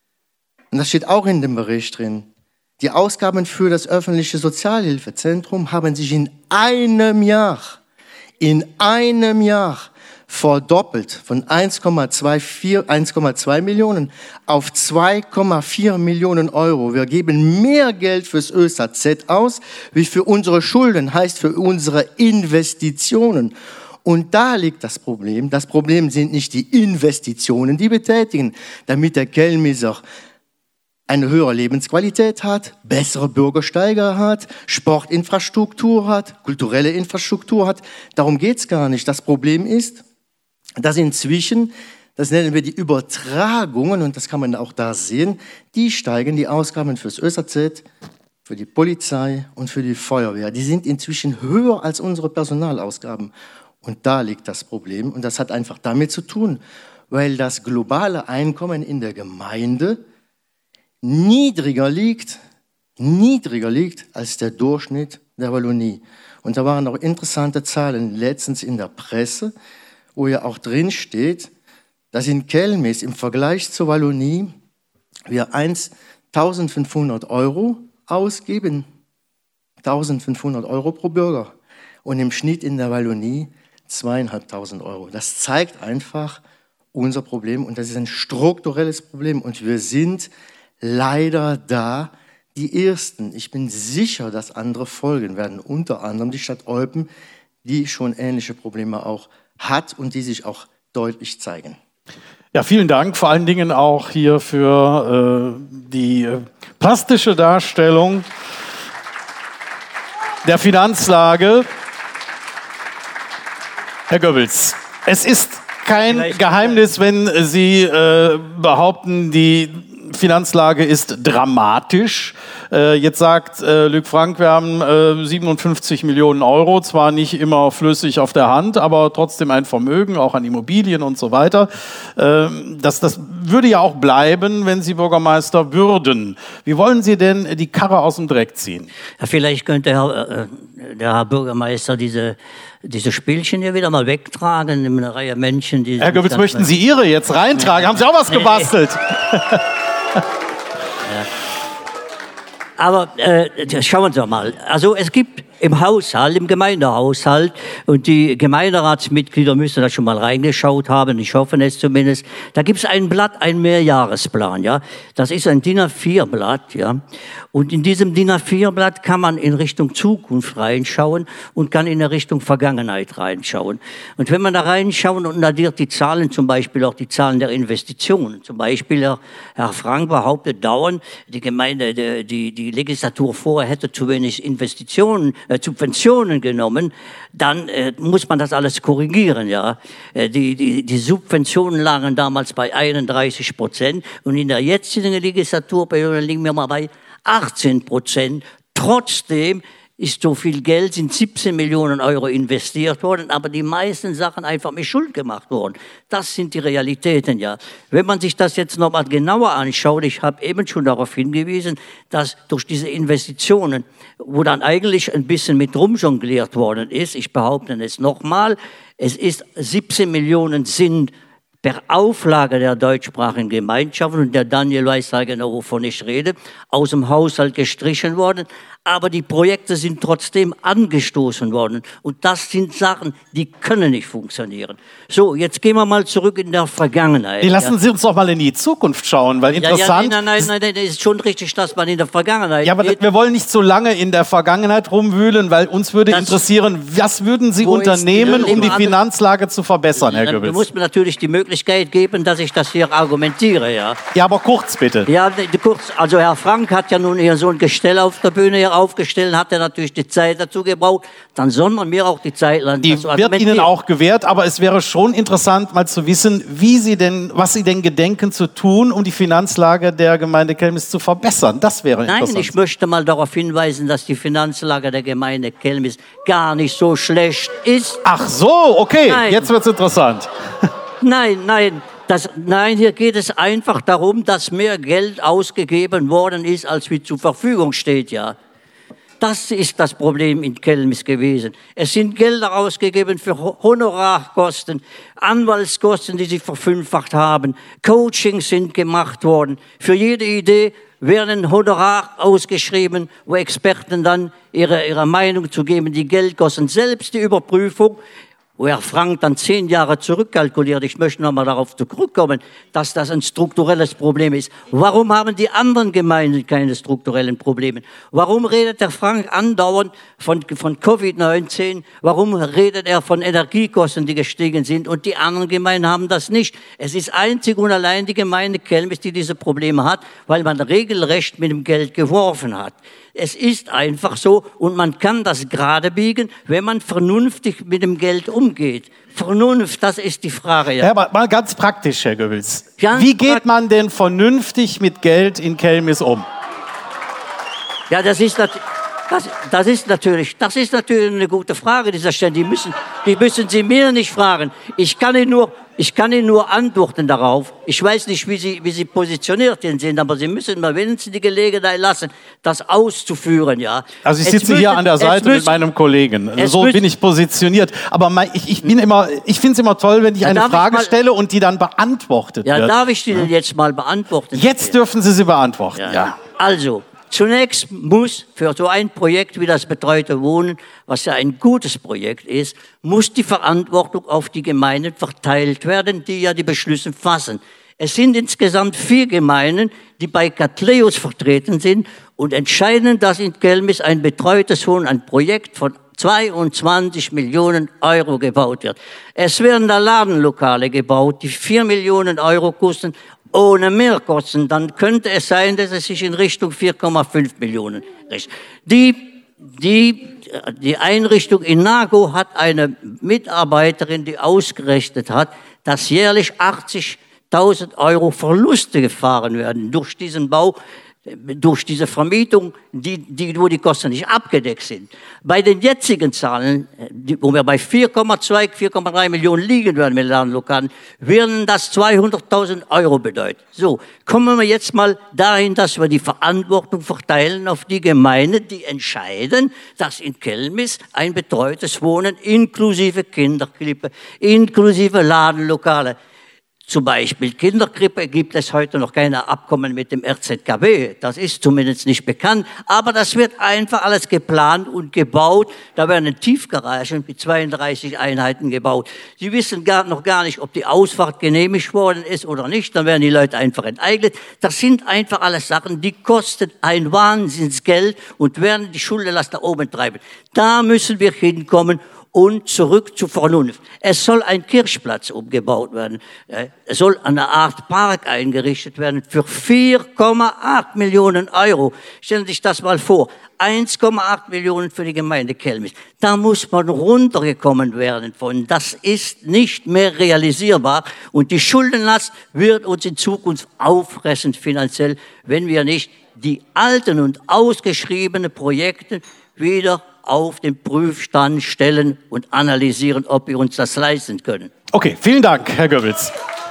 und das steht auch in dem Bericht drin. Die Ausgaben für das öffentliche Sozialhilfezentrum haben sich in einem Jahr, in einem Jahr verdoppelt von eins Komma zwei Millionen auf zwei Komma vier Millionen Euro. Wir geben mehr Geld fürs Ö S A Z aus, wie für unsere Schulden, heißt für unsere Investitionen. Und da liegt das Problem. Das Problem sind nicht die Investitionen, die wir tätigen, damit der Kelmiser eine höhere Lebensqualität hat, bessere Bürgersteige hat, Sportinfrastruktur hat, kulturelle Infrastruktur hat. Darum geht's gar nicht. Das Problem ist, dass inzwischen, das nennen wir die Übertragungen, und das kann man auch da sehen, die steigen, die Ausgaben fürs Ö S A Z, für die Polizei und für die Feuerwehr. Die sind inzwischen höher als unsere Personalausgaben. Und da liegt das Problem. Und das hat einfach damit zu tun, weil das globale Einkommen in der Gemeinde niedriger liegt, niedriger liegt als der Durchschnitt der Wallonie. Und da waren noch interessante Zahlen letztens in der Presse, wo ja auch drin steht, dass in Kelmis im Vergleich zur Wallonie wir eintausendfünfhundert Euro ausgeben, eintausendfünfhundert Euro pro Bürger, und im Schnitt in der Wallonie zweieinhalbtausend Euro. Das zeigt einfach unser Problem, und das ist ein strukturelles Problem, und wir sind leider da die Ersten. Ich bin sicher, dass andere folgen werden, unter anderem die Stadt Eupen, die schon ähnliche Probleme auch hat und die sich auch deutlich zeigen.
Ja, vielen Dank, vor allen Dingen auch hier für äh, die äh, plastische Darstellung der Finanzlage. Herr Goebbels, es ist kein Vielleicht Geheimnis, wenn Sie äh, behaupten, die Finanzlage ist dramatisch. Äh, jetzt sagt äh, Luc Frank, wir haben äh, siebenundfünfzig Millionen Euro, zwar nicht immer flüssig auf der Hand, aber trotzdem ein Vermögen, auch an Immobilien und so weiter. Äh, das, das würde ja auch bleiben, wenn Sie Bürgermeister würden. Wie wollen Sie denn die Karre aus dem Dreck ziehen?
Ja, vielleicht könnte Herr, äh, der Herr Bürgermeister diese, diese Spielchen hier wieder mal wegtragen, eine Reihe Menschen, die...
Herr Goebbels, möchten Sie Ihre jetzt reintragen? Haben Sie auch was gebastelt?
Ja. Aber äh, schauen Sie mal, also es gibt im Haushalt, im Gemeindehaushalt, und die Gemeinderatsmitglieder müssen da schon mal reingeschaut haben, ich hoffe es zumindest, da gibt es ein Blatt, ein Mehrjahresplan, ja, das ist ein D I N A vier Blatt, ja, und in diesem D I N A vier Blatt kann man in Richtung Zukunft reinschauen und kann in Richtung Vergangenheit reinschauen. Und wenn man da reinschaut und addiert die Zahlen, zum Beispiel auch die Zahlen der Investitionen, zum Beispiel Herr, Herr Frank behauptet dauernd, die Gemeinde, die, die, die Legislatur vorher hätte zu wenig Investitionen, äh, Subventionen genommen, dann äh, muss man das alles korrigieren, ja. Äh, die, die, die Subventionen lagen damals bei einunddreißig Prozent und in der jetzigen Legislaturperiode liegen wir mal bei achtzehn Prozent. Trotzdem ist so viel Geld, sind siebzehn Millionen Euro investiert worden, aber die meisten Sachen einfach mit Schuld gemacht worden. Das sind die Realitäten, ja. Wenn man sich das jetzt noch mal genauer anschaut, ich habe eben schon darauf hingewiesen, dass durch diese Investitionen, wo dann eigentlich ein bisschen mit rumjongliert worden ist, ich behaupte es nochmal, es ist siebzehn Millionen sind per Auflage der deutschsprachigen Gemeinschaften, und der Daniel weiß ja genau, wovon ich rede, aus dem Haushalt gestrichen worden. aber die Projekte sind trotzdem angestoßen worden. Und das sind Sachen, die können nicht funktionieren. So, jetzt gehen wir mal zurück in der Vergangenheit.
Nee, lassen Sie uns doch mal in die Zukunft schauen, weil interessant...
Ja, ja, nein, nein, nein, nein, es ist schon richtig, dass man in der Vergangenheit...
Ja, aber
geht.
Wir wollen nicht so lange in der Vergangenheit rumwühlen, weil uns würde
Das,
interessieren, was würden Sie unternehmen, um die Finanzlage zu verbessern, Herr Goebbels?
Du musst mir natürlich die Möglichkeit geben, dass ich das hier argumentiere, ja.
Ja, aber kurz bitte.
Ja, kurz. Also Herr Frank hat ja nun hier so ein Gestell auf der Bühne hier aufgestellt, hat er natürlich die Zeit dazu gebraucht. Dann soll man mir auch die Zeit lassen.
Die wird Ihnen auch gewährt, aber es wäre schon interessant, mal zu wissen, wie Sie denn, was Sie denn gedenken zu tun, um die Finanzlage der Gemeinde Kelmis zu verbessern. Das wäre interessant.
Nein, ich möchte mal darauf hinweisen, dass die Finanzlage der Gemeinde Kelmis gar nicht so schlecht ist.
Ach so, okay,
Nein.
Jetzt wird's interessant.
Nein, nein. Das, nein, hier geht es einfach darum, dass mehr Geld ausgegeben worden ist, als wie zur Verfügung steht, ja. Das ist das Problem in Kelmis gewesen. Es sind Gelder ausgegeben für Honorarkosten, Anwaltskosten, die sich verfünffacht haben, Coachings sind gemacht worden. Für jede Idee werden Honorar ausgeschrieben, wo Experten dann ihre, ihre Meinung zu geben, die Geld kosten. Selbst die Überprüfung, wo Herr Frank dann zehn Jahre zurückkalkuliert. Ich möchte noch mal darauf zurückkommen, dass das ein strukturelles Problem ist. Warum haben die anderen Gemeinden keine strukturellen Probleme? Warum redet Herr Frank andauernd von, von Covid neunzehn? Warum redet er von Energiekosten, die gestiegen sind? Und die anderen Gemeinden haben das nicht. Es ist einzig und allein die Gemeinde Kelmis, die diese Probleme hat, weil man regelrecht mit dem Geld geworfen hat. Es ist einfach so und man kann das gerade biegen, wenn man vernünftig mit dem Geld umgeht. Vernunft, das ist die Frage. Ja,
ja aber mal ganz praktisch, Herr Goebbels.
Ganz
Wie geht man denn vernünftig mit Geld in Kelmis um?
Ja, das ist, das, das ist natürlich, das ist natürlich eine gute Frage, dieser Stelle. Die müssen, die müssen Sie mir nicht fragen. Ich kann Ihnen nur, ich kann Ihnen nur antworten darauf. Ich weiß nicht, wie Sie, wie Sie positioniert sind, aber Sie müssen mir wenigstens die Gelegenheit lassen, das auszuführen, ja.
Also ich
Es
sitze
müssen,
hier an der Seite
müssen,
mit meinem Kollegen. So
müssen,
bin ich positioniert. Aber mein, ich, ich bin immer, ich finde es immer toll, wenn ich
ja,
eine Frage
ich mal,
stelle und die dann beantwortet
ja,
wird.
Ja, darf ich die denn jetzt mal beantworten?
Jetzt dürfen Sie sie beantworten, ja.
ja. Also, zunächst muss für so ein Projekt wie das betreute Wohnen, was ja ein gutes Projekt ist, muss die Verantwortung auf die Gemeinden verteilt werden, die ja die Beschlüsse fassen. Es sind insgesamt vier Gemeinden, die bei Catleus vertreten sind und entscheiden, dass in Kelmis ein betreutes Wohnen, ein Projekt von zweiundzwanzig Millionen Euro gebaut wird. Es werden da Ladenlokale gebaut, die vier Millionen Euro kosten, ohne Mehrkosten. Dann könnte es sein, dass es sich in Richtung vier Komma fünf Millionen richtet. Die, die, die Einrichtung in Nago hat eine Mitarbeiterin, die ausgerechnet hat, dass jährlich achtzigtausend Euro Verluste gefahren werden durch diesen Bau, durch diese Vermietung, die, die, wo die Kosten nicht abgedeckt sind. Bei den jetzigen Zahlen, die, wo wir bei vier Komma zwei, vier Komma drei Millionen liegen werden mit Ladenlokalen, werden das zweihunderttausend Euro bedeuten. So, kommen wir jetzt mal dahin, dass wir die Verantwortung verteilen auf die Gemeinden, die entscheiden, dass in Kelmis ein betreutes Wohnen inklusive Kinderkrippe, inklusive Ladenlokale, zum Beispiel Kinderkrippe, gibt es heute noch keine Abkommen mit dem R Z K B. Das ist zumindest nicht bekannt. Aber das wird einfach alles geplant und gebaut. Da werden Tiefgaragen mit zweiunddreißig Einheiten gebaut. Sie wissen gar, noch gar nicht, ob die Ausfahrt genehmigt worden ist oder nicht. Dann werden die Leute einfach enteignet. Das sind einfach alles Sachen, die kosten ein Wahnsinnsgeld und werden die Schuldenlast nach oben treiben. Da müssen wir hinkommen. Und zurück zur Vernunft. Es soll ein Kirchplatz umgebaut werden. Es soll eine Art Park eingerichtet werden für vier Komma acht Millionen Euro. Stellen Sie sich das mal vor. eins Komma acht Millionen für die Gemeinde Kelmis. Da muss man runtergekommen werden von. Das ist nicht mehr realisierbar. Und die Schuldenlast wird uns in Zukunft auffressen finanziell, wenn wir nicht die alten und ausgeschriebenen Projekte wieder auf den Prüfstand stellen und analysieren, ob wir uns das leisten können.
Okay, vielen Dank, Herr Goebbels.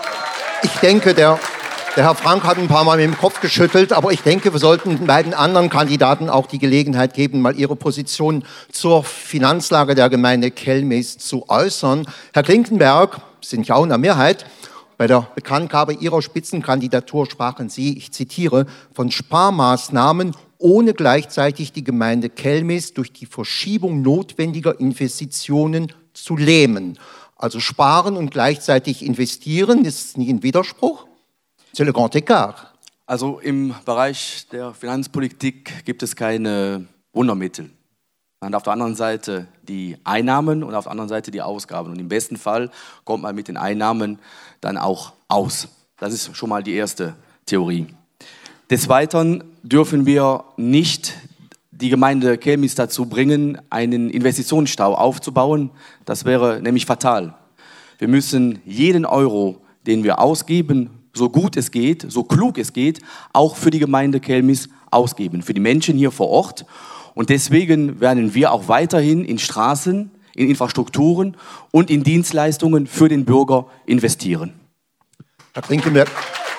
Ich denke, der, der Herr Frank hat ein paar Mal mit dem Kopf geschüttelt, aber ich denke, wir sollten den beiden anderen Kandidaten auch die Gelegenheit geben, mal ihre Position zur Finanzlage der Gemeinde Kelmis zu äußern. Herr Klinkenberg, sind ja auch in der Mehrheit. Bei der Bekanntgabe Ihrer Spitzenkandidatur sprachen Sie, ich zitiere, von Sparmaßnahmen ohne gleichzeitig die Gemeinde Kelmis durch die Verschiebung notwendiger Investitionen zu lähmen. Also sparen und gleichzeitig investieren, ist nicht ein Widerspruch? C'est le grand écart.
Also im Bereich der Finanzpolitik gibt es keine Wundermittel. Man hat auf der anderen Seite die Einnahmen und auf der anderen Seite die Ausgaben. Und im besten Fall kommt man mit den Einnahmen dann auch aus. Das ist schon mal die erste Theorie. Des Weiteren dürfen wir nicht die Gemeinde Kelmis dazu bringen, einen Investitionsstau aufzubauen. Das wäre nämlich fatal. Wir müssen jeden Euro, den wir ausgeben, so gut es geht, so klug es geht, auch für die Gemeinde Kelmis ausgeben, für die Menschen hier vor Ort. Und deswegen werden wir auch weiterhin in Straßen, in Infrastrukturen und in Dienstleistungen für den Bürger investieren.
Herr Trinkenberg.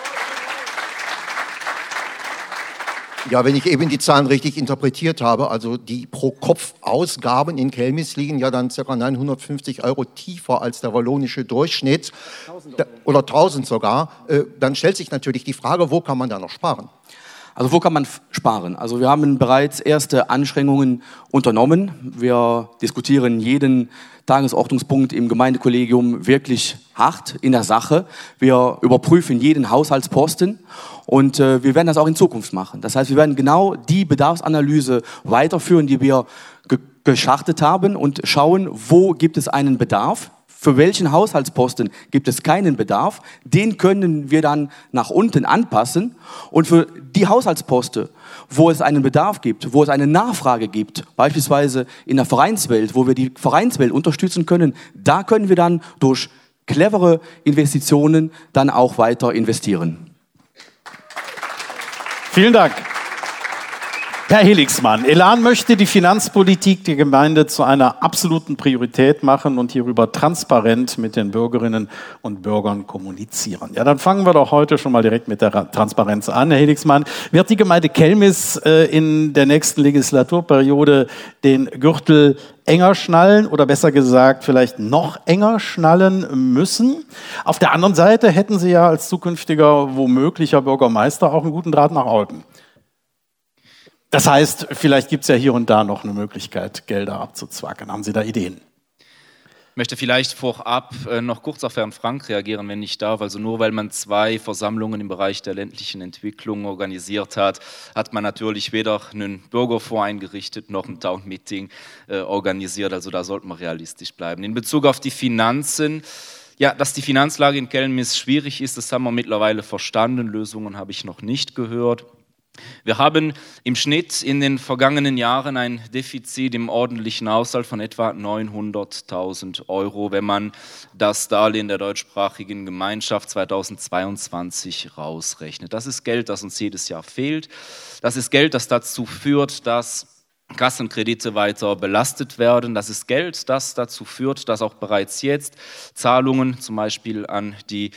Ja, wenn ich eben die Zahlen richtig interpretiert habe, also die Pro-Kopf-Ausgaben in Kelmis liegen ja dann ca. neunhundertfünfzig Euro tiefer als der wallonische Durchschnitt, oder tausend sogar, dann stellt sich natürlich die Frage, wo kann man da noch sparen?
Also wo kann man sparen? Also wir haben bereits erste Anstrengungen unternommen. Wir diskutieren jeden Tagesordnungspunkt im Gemeindekollegium wirklich hart in der Sache. Wir überprüfen jeden Haushaltsposten und äh, wir werden das auch in Zukunft machen. Das heißt, wir werden genau die Bedarfsanalyse weiterführen, die wir ge- geschachtet haben und schauen, wo gibt es einen Bedarf. Für welchen Haushaltsposten gibt es keinen Bedarf, den können wir dann nach unten anpassen. Und für die Haushaltsposten, wo es einen Bedarf gibt, wo es eine Nachfrage gibt, beispielsweise in der Vereinswelt, wo wir die Vereinswelt unterstützen können, da können wir dann durch clevere Investitionen dann auch weiter investieren.
Vielen Dank. Herr Helixmann, Elan möchte die Finanzpolitik der Gemeinde zu einer absoluten Priorität machen und hierüber transparent mit den Bürgerinnen und Bürgern kommunizieren. Ja, dann fangen wir doch heute schon mal direkt mit der Transparenz an. Herr Helixmann, wird die Gemeinde Kelmis äh, in der nächsten Legislaturperiode den Gürtel enger schnallen oder besser gesagt vielleicht noch enger schnallen müssen? Auf der anderen Seite hätten Sie ja als zukünftiger womöglicher Bürgermeister auch einen guten Draht nach Olpen. Das heißt, vielleicht gibt es ja hier und da noch eine Möglichkeit, Gelder abzuzwacken. Haben Sie da Ideen?
Ich möchte vielleicht vorab äh, noch kurz auf Herrn Frank reagieren, wenn ich darf. Also nur weil man zwei Versammlungen im Bereich der ländlichen Entwicklung organisiert hat, hat man natürlich weder einen Bürgerfonds eingerichtet noch ein Town-Meeting äh, organisiert. Also da sollte man realistisch bleiben. In Bezug auf die Finanzen, ja, dass die Finanzlage in Kelmis schwierig ist, das haben wir mittlerweile verstanden. Lösungen habe ich noch nicht gehört. Wir haben im Schnitt in den vergangenen Jahren ein Defizit im ordentlichen Haushalt von etwa neunhunderttausend Euro, wenn man das Darlehen der deutschsprachigen Gemeinschaft zweitausendzweiundzwanzig rausrechnet. Das ist Geld, das uns jedes Jahr fehlt. Das ist Geld, das dazu führt, dass Kassenkredite weiter belastet werden. Das ist Geld, das dazu führt, dass auch bereits jetzt Zahlungen zum Beispiel an die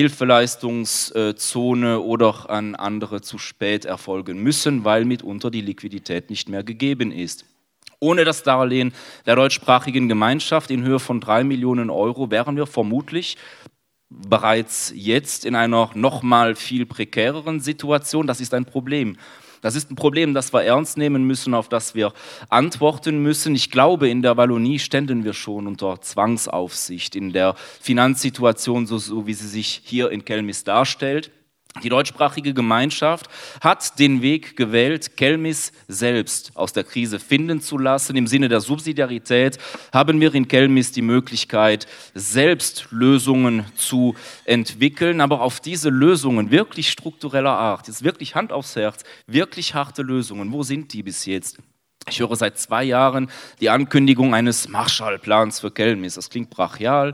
Hilfeleistungszone oder an andere zu spät erfolgen müssen, weil mitunter die Liquidität nicht mehr gegeben ist. Ohne das Darlehen der deutschsprachigen Gemeinschaft in Höhe von drei Millionen Euro wären wir vermutlich bereits jetzt in einer noch mal viel prekäreren Situation. Das ist ein Problem. Das ist ein Problem, das wir ernst nehmen müssen, auf das wir antworten müssen. Ich glaube, in der Wallonie ständen wir schon unter Zwangsaufsicht in der Finanzsituation, so, so wie sie sich hier in Kelmis darstellt. Die deutschsprachige Gemeinschaft hat den Weg gewählt, Kelmis selbst aus der Krise finden zu lassen. Im Sinne der Subsidiarität haben wir in Kelmis die Möglichkeit, selbst Lösungen zu entwickeln, aber auf diese Lösungen wirklich struktureller Art, jetzt wirklich Hand aufs Herz, wirklich harte Lösungen, wo sind die bis jetzt? Ich höre seit zwei Jahren die Ankündigung eines Marshallplans für Kelmis. Das klingt brachial,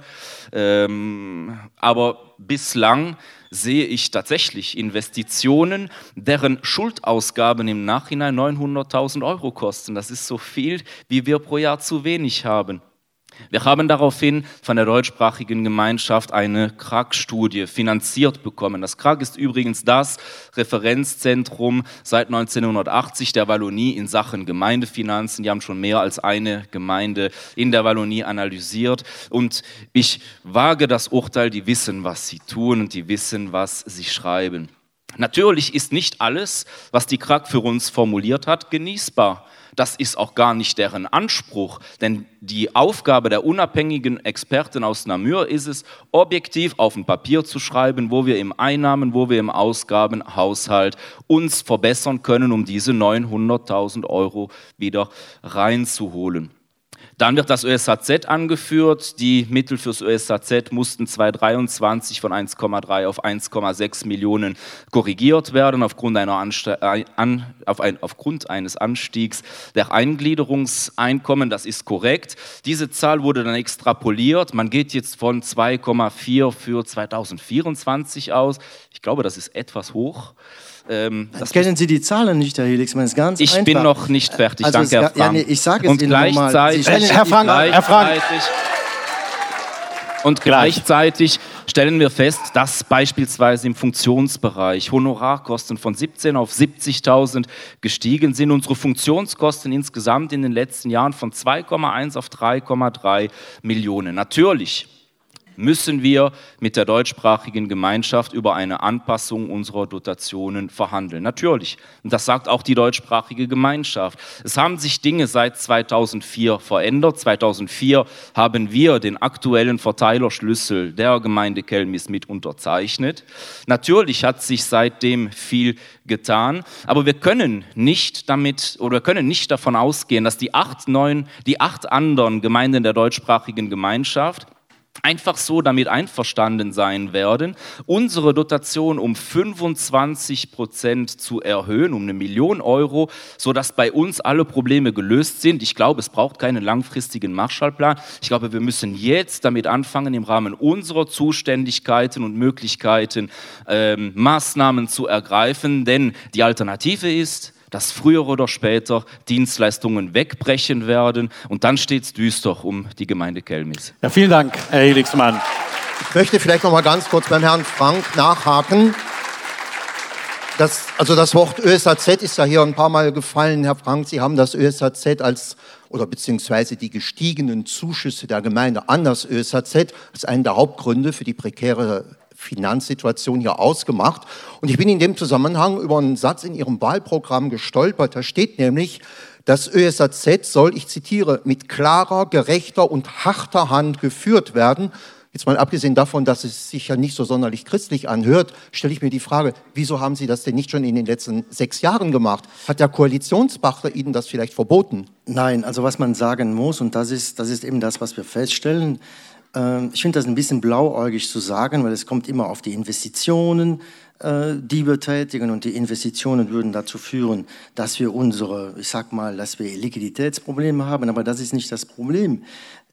ähm, aber bislang sehe ich tatsächlich Investitionen, deren Schuldausgaben im Nachhinein neunhunderttausend Euro kosten. Das ist so viel, wie wir pro Jahr zu wenig haben. Wir haben daraufhin von der deutschsprachigen Gemeinschaft eine K R A K-Studie finanziert bekommen. Das K R A K ist übrigens das Referenzzentrum seit neunzehnhundertachtzig der Wallonie in Sachen Gemeindefinanzen. Die haben schon mehr als eine Gemeinde in der Wallonie analysiert. Und ich wage das Urteil, die wissen, was sie tun und die wissen, was sie schreiben. Natürlich ist nicht alles, was die K R A K für uns formuliert hat, genießbar. Das ist auch gar nicht deren Anspruch, denn die Aufgabe der unabhängigen Experten aus Namur ist es, objektiv auf ein Papier zu schreiben, wo wir im Einnahmen-, wo wir im Ausgabenhaushalt uns verbessern können, um diese neunhunderttausend Euro wieder reinzuholen. Dann wird das Ö S H Z angeführt. Die Mittel fürs Ö S H Z mussten zweitausenddreiundzwanzig von eins Komma drei auf eins Komma sechs Millionen korrigiert werden aufgrund, einer Anste- an, auf ein, aufgrund eines Anstiegs der Eingliederungseinkommen. Das ist korrekt. Diese Zahl wurde dann extrapoliert. Man geht jetzt von zwei Komma vier für zweitausendvierundzwanzig aus. Ich glaube, das ist etwas hoch.
Ähm, das kennen Sie die Zahlen nicht, Herr Helix? Man ist ganz
ich
einfach.
bin noch nicht fertig,
also
danke, Herr Frank.
Ja, nee, ich sage es
und
Ihnen
gleichzeitig,
nochmal.
Herr Frank, Herr Frank.
Und gleichzeitig stellen wir fest, dass beispielsweise im Funktionsbereich Honorarkosten von siebzehn auf siebzigtausend gestiegen sind. Unsere Funktionskosten insgesamt in den letzten Jahren von zwei Komma eins auf drei Komma drei Millionen. Natürlich müssen wir mit der deutschsprachigen Gemeinschaft über eine Anpassung unserer Dotationen verhandeln. Natürlich. Und das sagt auch die deutschsprachige Gemeinschaft. Es haben sich Dinge seit zweitausendvier verändert. zweitausendvier haben wir den aktuellen Verteilerschlüssel der Gemeinde Kelmis mit unterzeichnet. Natürlich hat sich seitdem viel getan, aber wir können nicht damit oder wir können nicht davon ausgehen, dass die acht, neun, die acht anderen Gemeinden der deutschsprachigen Gemeinschaft einfach so damit einverstanden sein werden, unsere Dotation um fünfundzwanzig Prozent zu erhöhen, um eine Million Euro, sodass bei uns alle Probleme gelöst sind. Ich glaube, es braucht keinen langfristigen Marshallplan. Ich glaube, wir müssen jetzt damit anfangen, im Rahmen unserer Zuständigkeiten und Möglichkeiten ähm, Maßnahmen zu ergreifen, denn die Alternative ist, dass früher oder später Dienstleistungen wegbrechen werden und dann steht es düster um die Gemeinde Kelmis.
Ja, vielen Dank, Herr Helixmann.
Ich möchte vielleicht noch mal ganz kurz beim Herrn Frank nachhaken. Das, also das Wort Ö S H Z ist ja hier ein paar Mal gefallen, Herr Frank. Sie haben das Ö S H Z als, oder beziehungsweise die gestiegenen Zuschüsse der Gemeinde an das Ö S H Z als einen der Hauptgründe für die prekäre Finanzsituation hier ausgemacht. Und ich bin in dem Zusammenhang über einen Satz in Ihrem Wahlprogramm gestolpert. Da steht nämlich, das Ö S H Z soll, ich zitiere, mit klarer, gerechter und harter Hand geführt werden. Jetzt mal abgesehen davon, dass es sich ja nicht so sonderlich christlich anhört, stelle ich mir die Frage, wieso haben Sie das denn nicht schon in den letzten sechs Jahren gemacht? Hat der Koalitionspartner Ihnen das vielleicht verboten?
Nein, also was man sagen muss, und das ist, das ist eben das, was wir feststellen, ich finde das ein bisschen blauäugig zu sagen, weil es kommt immer auf die Investitionen, äh, die wir tätigen, und die Investitionen würden dazu führen, dass wir unsere, ich sag mal, dass wir Liquiditätsprobleme haben, aber das ist nicht das Problem.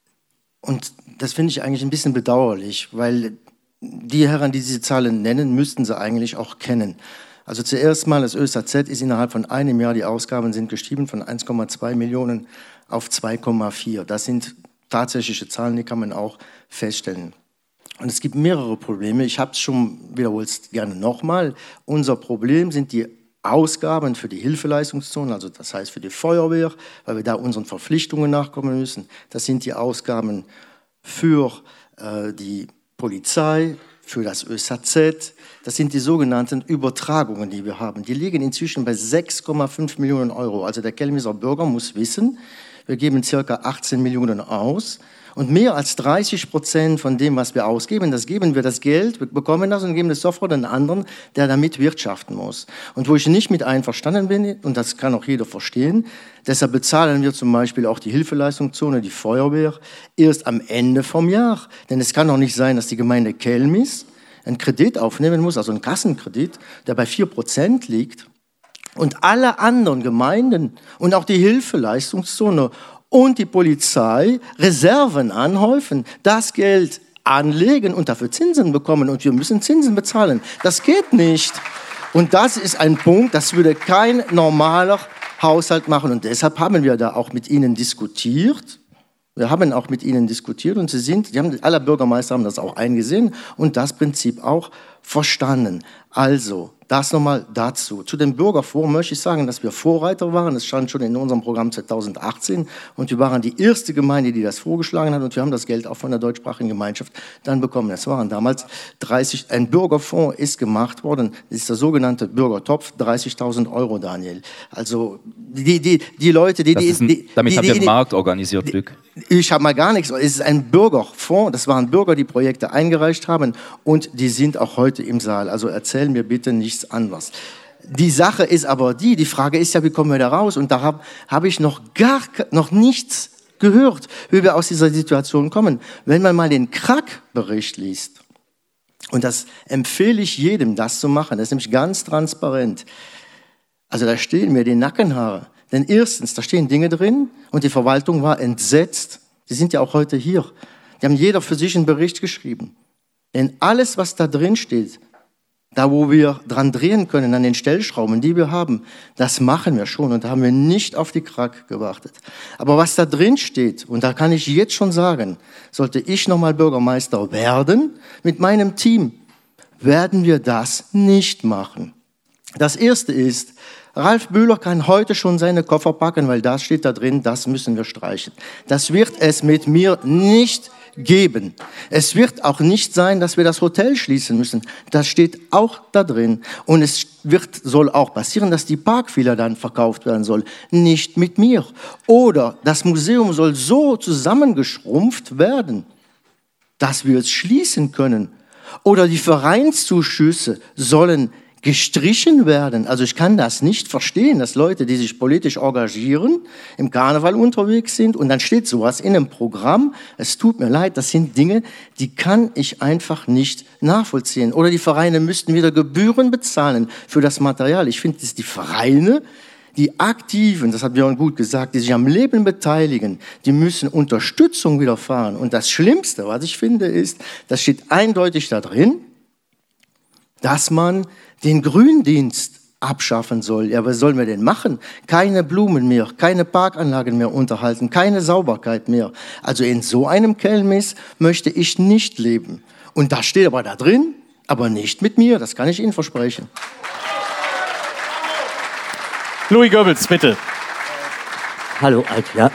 Und das finde ich eigentlich ein bisschen bedauerlich, weil die Herren, die diese Zahlen nennen, müssten sie eigentlich auch kennen. Also zuerst mal, das Ö S H Z ist innerhalb von einem Jahr, die Ausgaben sind gestiegen von eins Komma zwei Millionen auf zwei Komma vier. Das sind tatsächliche Zahlen, die kann man auch feststellen. Und es gibt mehrere Probleme. Ich habe es schon, wiederhole es gerne nochmal. Unser Problem sind die Ausgaben für die Hilfeleistungszonen, also das heißt für die Feuerwehr, weil wir da unseren Verpflichtungen nachkommen müssen. Das sind die Ausgaben für äh, die Polizei, für das Ö S H Z. Das sind die sogenannten Übertragungen, die wir haben. Die liegen inzwischen bei sechs Komma fünf Millionen Euro. Also der Kelmiser Bürger muss wissen, wir geben ca. achtzehn Millionen aus und mehr als dreißig Prozent von dem, was wir ausgeben, das geben wir das Geld, wir bekommen das und geben das sofort an einen anderen, der damit wirtschaften muss. Und wo ich nicht mit einverstanden bin, und das kann auch jeder verstehen, deshalb bezahlen wir zum Beispiel auch die Hilfeleistungszone, die Feuerwehr, erst am Ende vom Jahr. Denn es kann doch nicht sein, dass die Gemeinde Kelmis einen Kredit aufnehmen muss, also einen Kassenkredit, der bei vier Prozent liegt, und alle anderen Gemeinden und auch die Hilfeleistungszone und die Polizei Reserven anhäufen, das Geld anlegen und dafür Zinsen bekommen. Und wir müssen Zinsen bezahlen. Das geht nicht. Und das ist ein Punkt, das würde kein normaler Haushalt machen. Und deshalb haben wir da auch mit Ihnen diskutiert. Wir haben auch mit Ihnen diskutiert und Sie sind, die haben, alle Bürgermeister haben das auch eingesehen und das Prinzip auch verstanden. Also, das nochmal dazu. Zu dem Bürgerforum möchte ich sagen, dass wir Vorreiter waren. Es stand schon in unserem Programm zweitausendachtzehn und wir waren die erste Gemeinde, die das vorgeschlagen hat und wir haben das Geld auch von der deutschsprachigen Gemeinschaft dann bekommen. Es waren damals dreißig, ein Bürgerfonds ist gemacht worden, das ist der sogenannte Bürgertopf, dreißigtausend Euro, Daniel. Also die, die, die Leute, die... die,
ein,
die
damit
die,
habt ihr
die,
den Markt organisiert, Glück.
Ich habe mal gar nichts. Es ist ein Bürgerfonds. Das waren Bürger, die Projekte eingereicht haben und die sind auch heute im Saal. Also erzähl mir bitte nichts anderes. Die Sache ist aber die, die Frage ist ja, wie kommen wir da raus? Und da habe hab ich noch gar noch nichts gehört, wie wir aus dieser Situation kommen. Wenn man mal den Krack-Bericht liest, und das empfehle ich jedem, das zu machen, das ist nämlich ganz transparent. Also da stehen mir die Nackenhaare. Denn erstens, da stehen Dinge drin und die Verwaltung war entsetzt. Die sind ja auch heute hier. Die haben jeder für sich einen Bericht geschrieben. Denn alles, was da drin steht, da wo wir dran drehen können, an den Stellschrauben, die wir haben, das machen wir schon und da haben wir nicht auf die Krack gewartet. Aber was da drin steht, und da kann ich jetzt schon sagen, sollte ich nochmal Bürgermeister werden, mit meinem Team, werden wir das nicht machen. Das Erste ist, Ralf Bühler kann heute schon seine Koffer packen, weil das steht da drin, das müssen wir streichen. Das wird es mit mir nicht geben. Es wird auch nicht sein, dass wir das Hotel schließen müssen. Das steht auch da drin. Und es wird, soll auch passieren, dass die Parkvilla dann verkauft werden soll. Nicht mit mir. Oder das Museum soll so zusammengeschrumpft werden, dass wir es schließen können. Oder die Vereinszuschüsse sollen gestrichen werden. Also ich kann das nicht verstehen, dass Leute, die sich politisch engagieren, im Karneval unterwegs sind und dann steht sowas in einem Programm. Es tut mir leid, das sind Dinge, die kann ich einfach nicht nachvollziehen. Oder die Vereine müssten wieder Gebühren bezahlen für das Material. Ich finde, dass die Vereine, die Aktiven, das hat Björn gut gesagt, die sich am Leben beteiligen, die müssen Unterstützung widerfahren. Und das Schlimmste, was ich finde, ist, das steht eindeutig da drin, dass man den Gründienst abschaffen soll. Ja, was sollen wir denn machen? Keine Blumen mehr, keine Parkanlagen mehr unterhalten, keine Sauberkeit mehr. Also in so einem Kelmis möchte ich nicht leben. Und das steht aber da drin, aber nicht mit mir, das kann ich Ihnen versprechen.
Louis Goebbels, bitte.
Hallo, ja.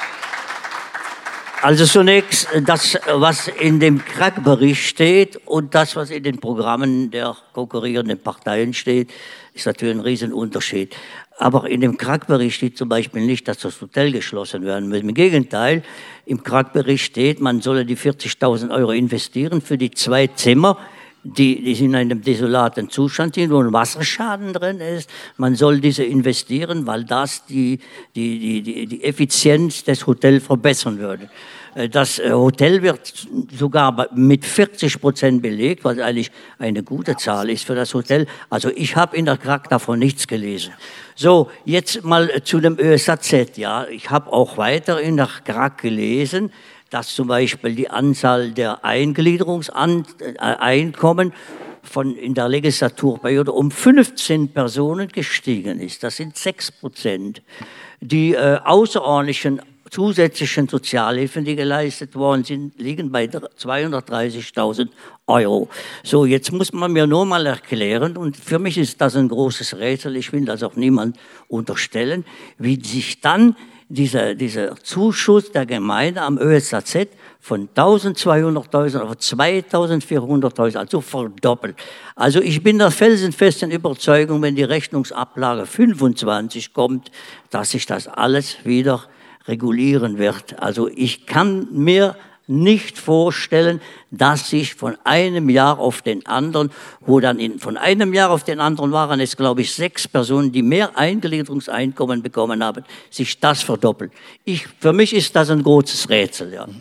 Also zunächst das, was in dem Krack-Bericht steht und das, was in den Programmen der konkurrierenden Parteien steht, ist natürlich ein Riesenunterschied. Aber in dem Krack-Bericht steht zum Beispiel nicht, dass das Hotel geschlossen werden muss. Im Gegenteil, im Krack-Bericht steht, man solle die vierzigtausend Euro investieren für die zwei Zimmer, die, die in einem desolaten Zustand sind, wo ein Wasserschaden drin ist. Man soll diese investieren, weil das die, die, die, die, die Effizienz des Hotels verbessern würde. Das Hotel wird sogar mit vierzig Prozent belegt, was eigentlich eine gute Zahl ist für das Hotel. Also ich habe in der Krack davon nichts gelesen. So, jetzt mal zu dem Ö S A Z. Ja, ich habe auch weiter in der Krack gelesen, dass zum Beispiel die Anzahl der Eingliederungseinkommen von in der Legislaturperiode um fünfzehn Personen gestiegen ist. Das sind sechs Prozent. Die äh, außerordentlichen zusätzlichen Sozialhilfen, die geleistet worden sind, liegen bei zweihundertdreißigtausend Euro. So, jetzt muss man mir nur mal erklären, und für mich ist das ein großes Rätsel, ich will das auch niemand unterstellen, wie sich dann dieser, dieser Zuschuss der Gemeinde am Ö S A Z von eintausendzweihunderttausend auf zweitausendvierhunderttausend, also verdoppelt. Also ich bin der felsenfesten Überzeugung, wenn die Rechnungsablage fünfundzwanzig kommt, dass sich das alles wieder regulieren wird. Also ich kann mir nicht vorstellen, dass sich von einem Jahr auf den anderen, wo dann in, von einem Jahr auf den anderen waren es, glaube ich, sechs Personen, die mehr Eingliederungseinkommen bekommen haben, sich das verdoppelt. Ich, für mich ist das ein großes Rätsel. Ja.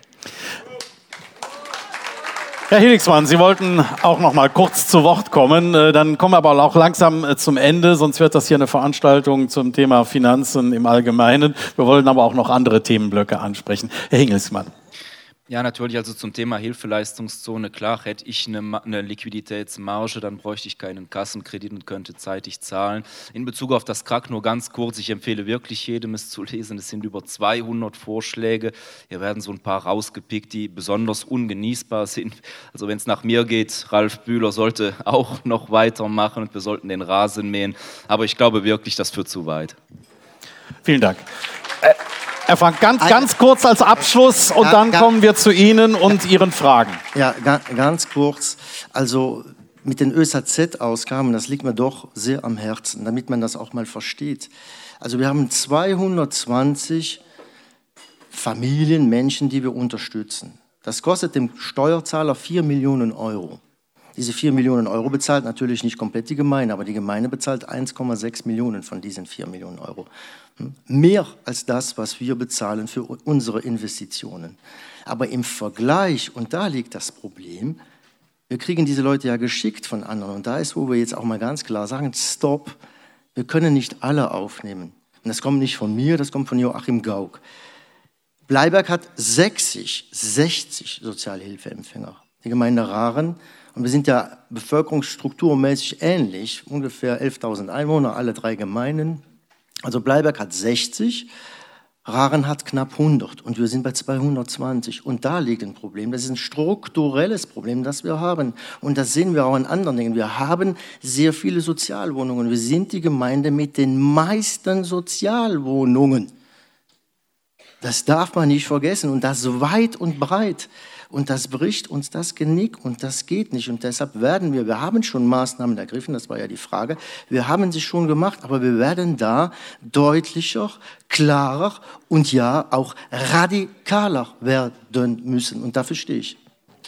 Herr Heligsmann, Sie wollten auch noch mal kurz zu Wort kommen. Dann kommen wir aber auch langsam zum Ende, sonst wird das hier eine Veranstaltung zum Thema Finanzen im Allgemeinen. Wir wollen aber auch noch andere Themenblöcke ansprechen. Herr Heligsmann.
Ja, natürlich, also zum Thema Hilfeleistungszone, klar, hätte ich eine, eine Liquiditätsmarge, dann bräuchte ich keinen Kassenkredit und könnte zeitig zahlen. In Bezug auf das K A K nur ganz kurz, ich empfehle wirklich jedem es zu lesen, es sind über zweihundert Vorschläge, hier werden so ein paar rausgepickt, die besonders ungenießbar sind. Also wenn es nach mir geht, Ralf Bühler sollte auch noch weitermachen und wir sollten den Rasen mähen, aber ich glaube wirklich, das führt zu weit.
Vielen Dank. Äh, Herr Frank, ganz, ganz kurz als Abschluss und dann kommen wir zu Ihnen und Ihren Fragen.
Ja, ga, ganz kurz. Also mit den Ö S A Z-Ausgaben, das liegt mir doch sehr am Herzen, damit man das auch mal versteht. Also wir haben zweihundertzwanzig Familien, Menschen, die wir unterstützen. Das kostet dem Steuerzahler vier Millionen Euro. Diese vier Millionen Euro bezahlt natürlich nicht komplett die Gemeinde, aber die Gemeinde bezahlt eins Komma sechs Millionen von diesen vier Millionen Euro. Mehr als das, was wir bezahlen für unsere Investitionen. Aber im Vergleich, und da liegt das Problem, wir kriegen diese Leute ja geschickt von anderen. Und da ist, wo wir jetzt auch mal ganz klar sagen, stopp, wir können nicht alle aufnehmen. Und das kommt nicht von mir, das kommt von Joachim Gauck. Bleiberg hat sechzig, sechzig Sozialhilfeempfänger. Die Gemeinde Rahren, und wir sind ja bevölkerungsstrukturmäßig ähnlich, ungefähr elftausend Einwohner, alle drei Gemeinden. Also Bleiberg hat sechzig, Rahren hat knapp hundert und wir sind bei zweihundertzwanzig. Und da liegt ein Problem, das ist ein strukturelles Problem, das wir haben. Und das sehen wir auch in anderen Dingen. Wir haben sehr viele Sozialwohnungen. Wir sind die Gemeinde mit den meisten Sozialwohnungen. Das darf man nicht vergessen und das weit und breit. Und das bricht uns das Genick und das geht nicht. Und deshalb werden wir, wir haben schon Maßnahmen ergriffen, das war ja die Frage, wir haben sie schon gemacht, aber wir werden da deutlicher, klarer und ja auch radikaler werden müssen. Und dafür stehe ich.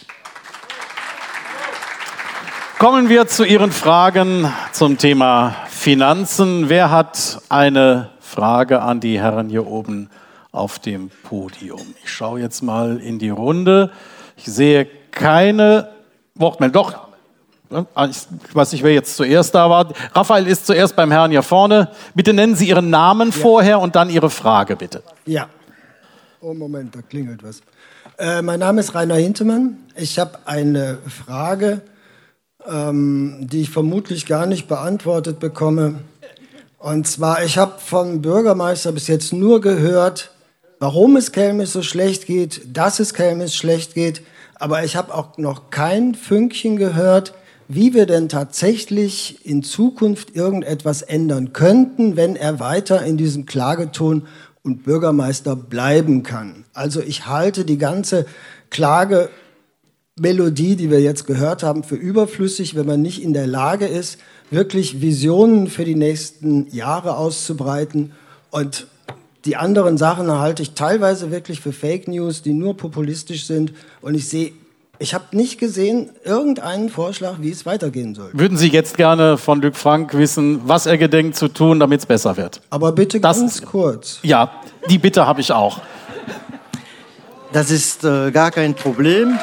Kommen wir zu Ihren Fragen zum Thema Finanzen. Wer hat eine Frage an die Herren hier oben auf dem Podium? Ich schaue jetzt mal in die Runde. Ich sehe keine Wortmeldung. Doch, ich weiß nicht, wer jetzt zuerst da war. Raphael ist zuerst beim Herrn hier vorne. Bitte nennen Sie Ihren Namen ja. vorher und dann Ihre Frage, bitte.
Ja. Oh, Moment, da klingelt was. Äh, mein Name ist Rainer Hintemann. Ich habe eine Frage, ähm, die ich vermutlich gar nicht beantwortet bekomme. Und zwar, ich habe vom Bürgermeister bis jetzt nur gehört, warum es Kelmis so schlecht geht, dass es Kelmis schlecht geht. Aber ich habe auch noch kein Fünkchen gehört, wie wir denn tatsächlich in Zukunft irgendetwas ändern könnten, wenn er weiter in diesem Klageton und Bürgermeister bleiben kann. Also ich halte die ganze Klagemelodie, die wir jetzt gehört haben, für überflüssig, wenn man nicht in der Lage ist, wirklich Visionen für die nächsten Jahre auszubreiten. Und die anderen Sachen halte ich teilweise wirklich für Fake News, die nur populistisch sind. Und ich sehe, ich habe nicht gesehen, irgendeinen Vorschlag, wie es weitergehen soll.
Würden Sie jetzt gerne von Luc Frank wissen, was er gedenkt zu tun, damit es besser wird?
Aber bitte
das,
ganz kurz.
Ja, die Bitte habe ich auch.
Das ist äh, gar kein Problem.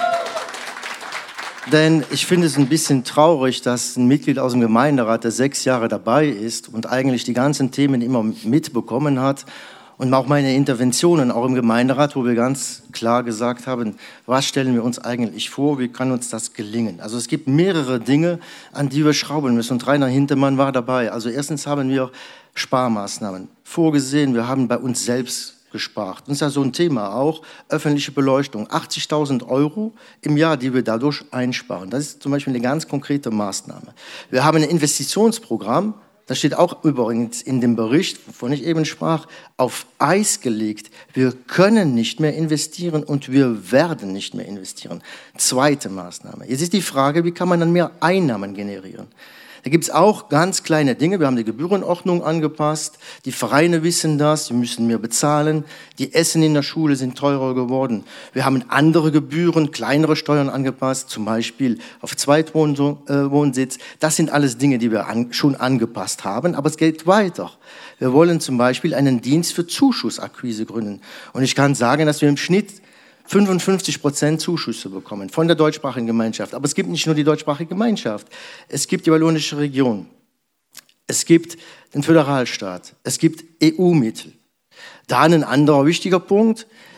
Denn ich finde es ein bisschen traurig, dass ein Mitglied aus dem Gemeinderat, der sechs Jahre dabei ist und eigentlich die ganzen Themen immer mitbekommen hat und auch meine Interventionen auch im Gemeinderat, wo wir ganz klar gesagt haben, was stellen wir uns eigentlich vor, wie kann uns das gelingen? Also es gibt mehrere Dinge, an die wir schrauben müssen und Rainer Hintemann war dabei. Also erstens haben wir Sparmaßnahmen vorgesehen, wir haben bei uns selbst gespart. Das ist ja so ein Thema auch, öffentliche Beleuchtung, achtzigtausend Euro im Jahr, die wir dadurch einsparen. Das ist zum Beispiel eine ganz konkrete Maßnahme. Wir haben ein Investitionsprogramm, das steht auch übrigens in dem Bericht, wovon ich eben sprach, auf Eis gelegt. Wir können nicht mehr investieren und wir werden nicht mehr investieren. Zweite Maßnahme. Jetzt ist die Frage, wie kann man dann mehr Einnahmen generieren? Da gibt es auch ganz kleine Dinge. Wir haben die Gebührenordnung angepasst. Die Vereine wissen das, sie müssen mehr bezahlen. Die Essen in der Schule sind teurer geworden. Wir haben andere Gebühren, kleinere Steuern angepasst, zum Beispiel auf Zweitwohnsitz. Das sind alles Dinge, die wir an, schon angepasst haben, aber es geht weiter. Wir wollen zum Beispiel einen Dienst für Zuschussakquise gründen. Und ich kann sagen, dass wir im Schnitt fünfundfünfzig Prozent Zuschüsse bekommen von der deutschsprachigen Gemeinschaft. Aber es gibt nicht nur die deutschsprachige Gemeinschaft. Es gibt die wallonische Region. Es gibt den Föderalstaat. Es gibt E U-Mittel. Da ein anderer wichtiger Punkt.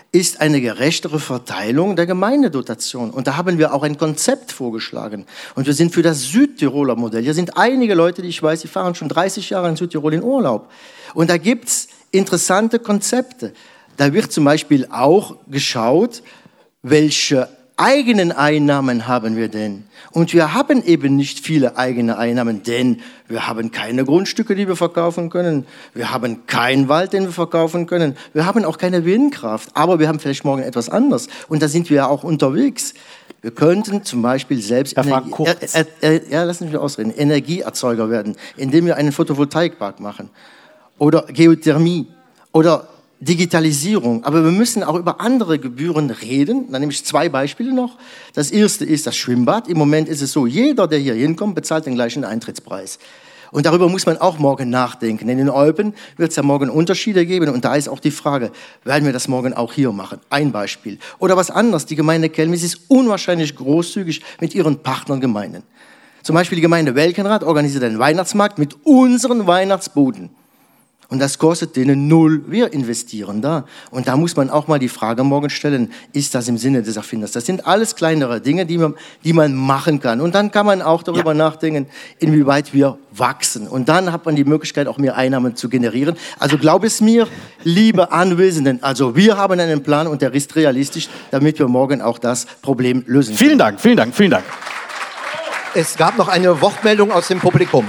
ist eine gerechtere Verteilung der Gemeindedotation. Und da haben wir auch ein Konzept vorgeschlagen. Und wir sind für das Südtiroler Modell. Hier sind einige Leute, die ich weiß, die fahren schon dreißig Jahre in Südtirol in Urlaub. Und da gibt's interessante Konzepte. Da wird zum Beispiel auch geschaut, welche eigenen Einnahmen haben wir denn? Und wir haben eben nicht viele eigene Einnahmen, denn wir haben keine Grundstücke, die wir verkaufen können. Wir haben keinen Wald, den wir verkaufen können. Wir haben auch keine Windkraft, aber wir haben vielleicht morgen etwas anderes. Und da sind wir ja auch unterwegs. Wir könnten zum Beispiel selbst Energie, äh, äh, äh, ja, lassen Sie mich ausreden, Energieerzeuger werden, indem wir einen Photovoltaikpark machen. Oder Geothermie. Oder Digitalisierung, aber wir müssen auch über andere Gebühren reden. Dann nehme ich zwei Beispiele noch. Das erste ist das Schwimmbad. Im Moment ist es so, jeder, der hier hinkommt, bezahlt den gleichen Eintrittspreis. Und darüber muss man auch morgen nachdenken. In den Alpen wird es ja morgen Unterschiede geben. Und da ist auch die Frage, werden wir das morgen auch hier machen? Ein Beispiel. Oder was anderes. Die Gemeinde Kelmis ist unwahrscheinlich großzügig mit ihren Partnergemeinden. Zum Beispiel die Gemeinde Welkenrath organisiert einen Weihnachtsmarkt mit unseren Weihnachtsbuden. Und das kostet denen null. Wir investieren da. Und da muss man auch mal die Frage morgen stellen, ist das im Sinne des Erfinders? Das sind alles kleinere Dinge, die man, die man machen kann. Und dann kann man auch darüber ja. nachdenken, inwieweit wir wachsen. Und dann hat man die Möglichkeit, auch mehr Einnahmen zu generieren. Also glaub es mir, liebe Anwesenden, also wir haben einen Plan und der ist realistisch, damit wir morgen auch das Problem lösen können.
Vielen Dank, vielen Dank, vielen Dank.
Es gab noch eine Wortmeldung aus dem Publikum.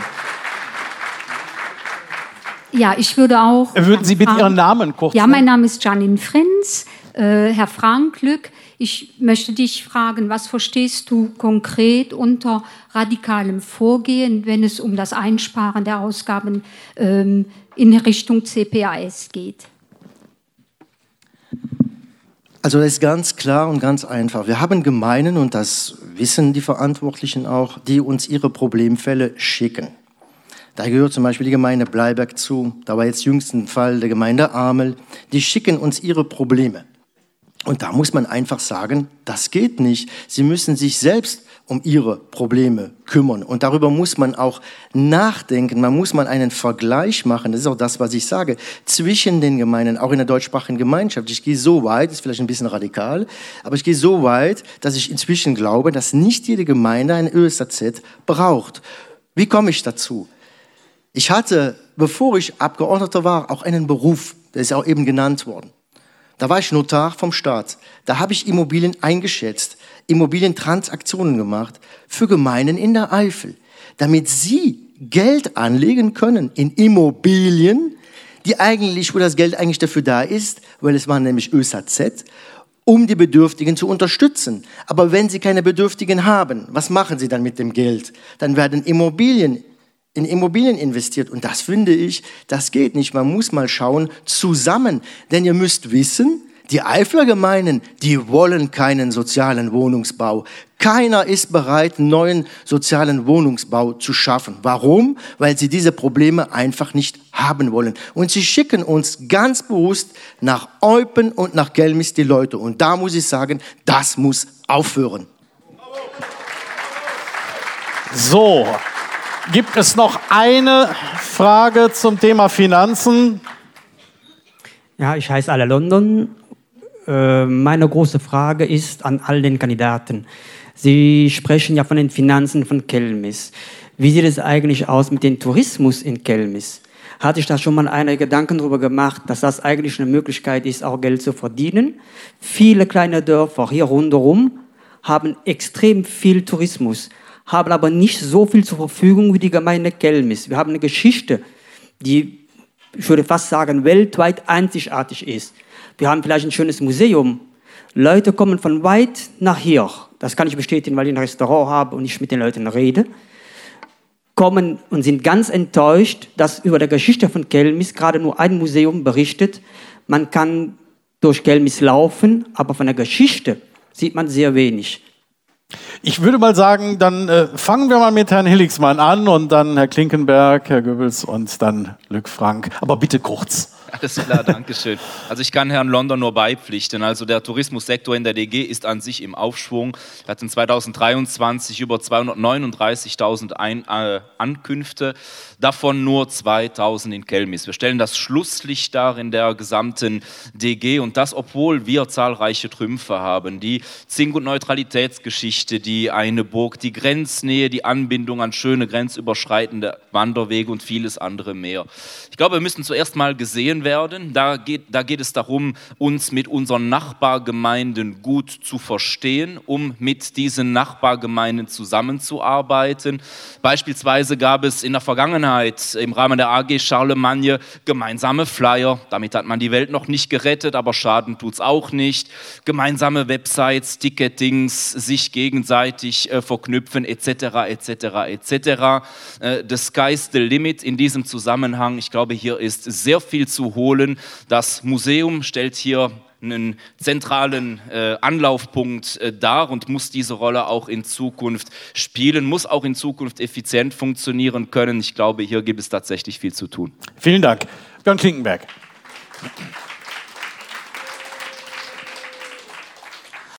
Ja, ich würde auch...
Würden Sie bitte Ihren Namen kurz...
Ja, mein Name ist Janine Frenz. Äh, Herr Franklück, ich möchte dich fragen, was verstehst du konkret unter radikalem Vorgehen, wenn es um das Einsparen der Ausgaben ähm, in Richtung C P A S geht?
Also das ist ganz klar und ganz einfach. Wir haben Gemeinden, und das wissen die Verantwortlichen auch, die uns ihre Problemfälle schicken. Da gehört zum Beispiel die Gemeinde Bleiberg zu, da war jetzt jüngst ein Fall der Gemeinde Amel. Die schicken uns ihre Probleme. Und da muss man einfach sagen, das geht nicht. Sie müssen sich selbst um ihre Probleme kümmern. Und darüber muss man auch nachdenken. Man muss mal einen Vergleich machen, das ist auch das, was ich sage, zwischen den Gemeinden, auch in der deutschsprachigen Gemeinschaft. Ich gehe so weit, ist vielleicht ein bisschen radikal, aber ich gehe so weit, dass ich inzwischen glaube, dass nicht jede Gemeinde ein Ö S A Z braucht. Wie komme ich dazu? Ich hatte, bevor ich Abgeordneter war, auch einen Beruf, der ist auch eben genannt worden. Da war ich Notar vom Staat. Da habe ich Immobilien eingeschätzt, Immobilientransaktionen gemacht für Gemeinden in der Eifel, damit sie Geld anlegen können in Immobilien, die eigentlich, wo das Geld eigentlich dafür da ist, weil es waren nämlich Ö S A Z, um die Bedürftigen zu unterstützen. Aber wenn sie keine Bedürftigen haben, was machen sie dann mit dem Geld? Dann werden Immobilien in Immobilien investiert. Und das finde ich, das geht nicht. Man muss mal schauen, zusammen. Denn ihr müsst wissen, die Eifler Gemeinden, die wollen keinen sozialen Wohnungsbau. Keiner ist bereit, neuen sozialen Wohnungsbau zu schaffen. Warum? Weil sie diese Probleme einfach nicht haben wollen. Und sie schicken uns ganz bewusst nach Eupen und nach Kelmis die Leute. Und da muss ich sagen, das muss aufhören.
So. Gibt es noch eine Frage zum Thema Finanzen?
Ja, ich heiße Ala London. Äh, meine große Frage ist an all den Kandidaten. Sie sprechen ja von den Finanzen von Kelmis. Wie sieht es eigentlich aus mit dem Tourismus in Kelmis? Hat sich da schon mal einer Gedanken darüber gemacht, dass das eigentlich eine Möglichkeit ist, auch Geld zu verdienen? Viele kleine Dörfer hier rundherum haben extrem viel Tourismus, haben aber nicht so viel zur Verfügung wie die Gemeinde Kelmis. Wir haben eine Geschichte, die, ich würde fast sagen, weltweit einzigartig ist. Wir haben vielleicht ein schönes Museum. Leute kommen von weit nach hier. Das kann ich bestätigen, weil ich ein Restaurant habe und ich mit den Leuten rede. Kommen und sind ganz enttäuscht, dass über die Geschichte von Kelmis gerade nur ein Museum berichtet. Man kann durch Kelmis laufen, aber von der Geschichte sieht man sehr wenig.
Ich würde mal sagen, dann äh, fangen wir mal mit Herrn Hilligsmann an und dann Herr Klinkenberg, Herr Goebbels und dann Luc Frank. Aber bitte kurz.
Alles klar, danke schön. Also ich kann Herrn London nur beipflichten. Also der Tourismussektor in der D G ist an sich im Aufschwung. Wir hatten zweitausenddreiundzwanzig über zweihundertneununddreißigtausend Ein- äh, Ankünfte, davon nur zweitausend in Kelmis. Wir stellen das Schlusslicht dar in der gesamten D G und das, obwohl wir zahlreiche Trümpfe haben. Die Zink- und Neutralitätsgeschichte, die eine Burg, die Grenznähe, die Anbindung an schöne grenzüberschreitende Wanderwege und vieles andere mehr. Ich glaube, wir müssen zuerst mal gesehen werden. Da geht, da geht es darum, uns mit unseren Nachbargemeinden gut zu verstehen, um mit diesen Nachbargemeinden zusammenzuarbeiten. Beispielsweise gab es in der Vergangenheit im Rahmen der A G Charlemagne gemeinsame Flyer. Damit hat man die Welt noch nicht gerettet, aber Schaden tut es auch nicht. Gemeinsame Websites, Ticketings, sich gegenseitig äh, verknüpfen, et cetera, et cetera, et cetera. Äh, the sky's the limit in diesem Zusammenhang. Ich glaube, hier ist sehr viel zu holen. Das Museum stellt hier einen zentralen äh, Anlaufpunkt äh, dar und muss diese Rolle auch in Zukunft spielen, muss auch in Zukunft effizient funktionieren können. Ich glaube, hier gibt es tatsächlich viel zu tun.
Vielen Dank. Björn Klinkenberg.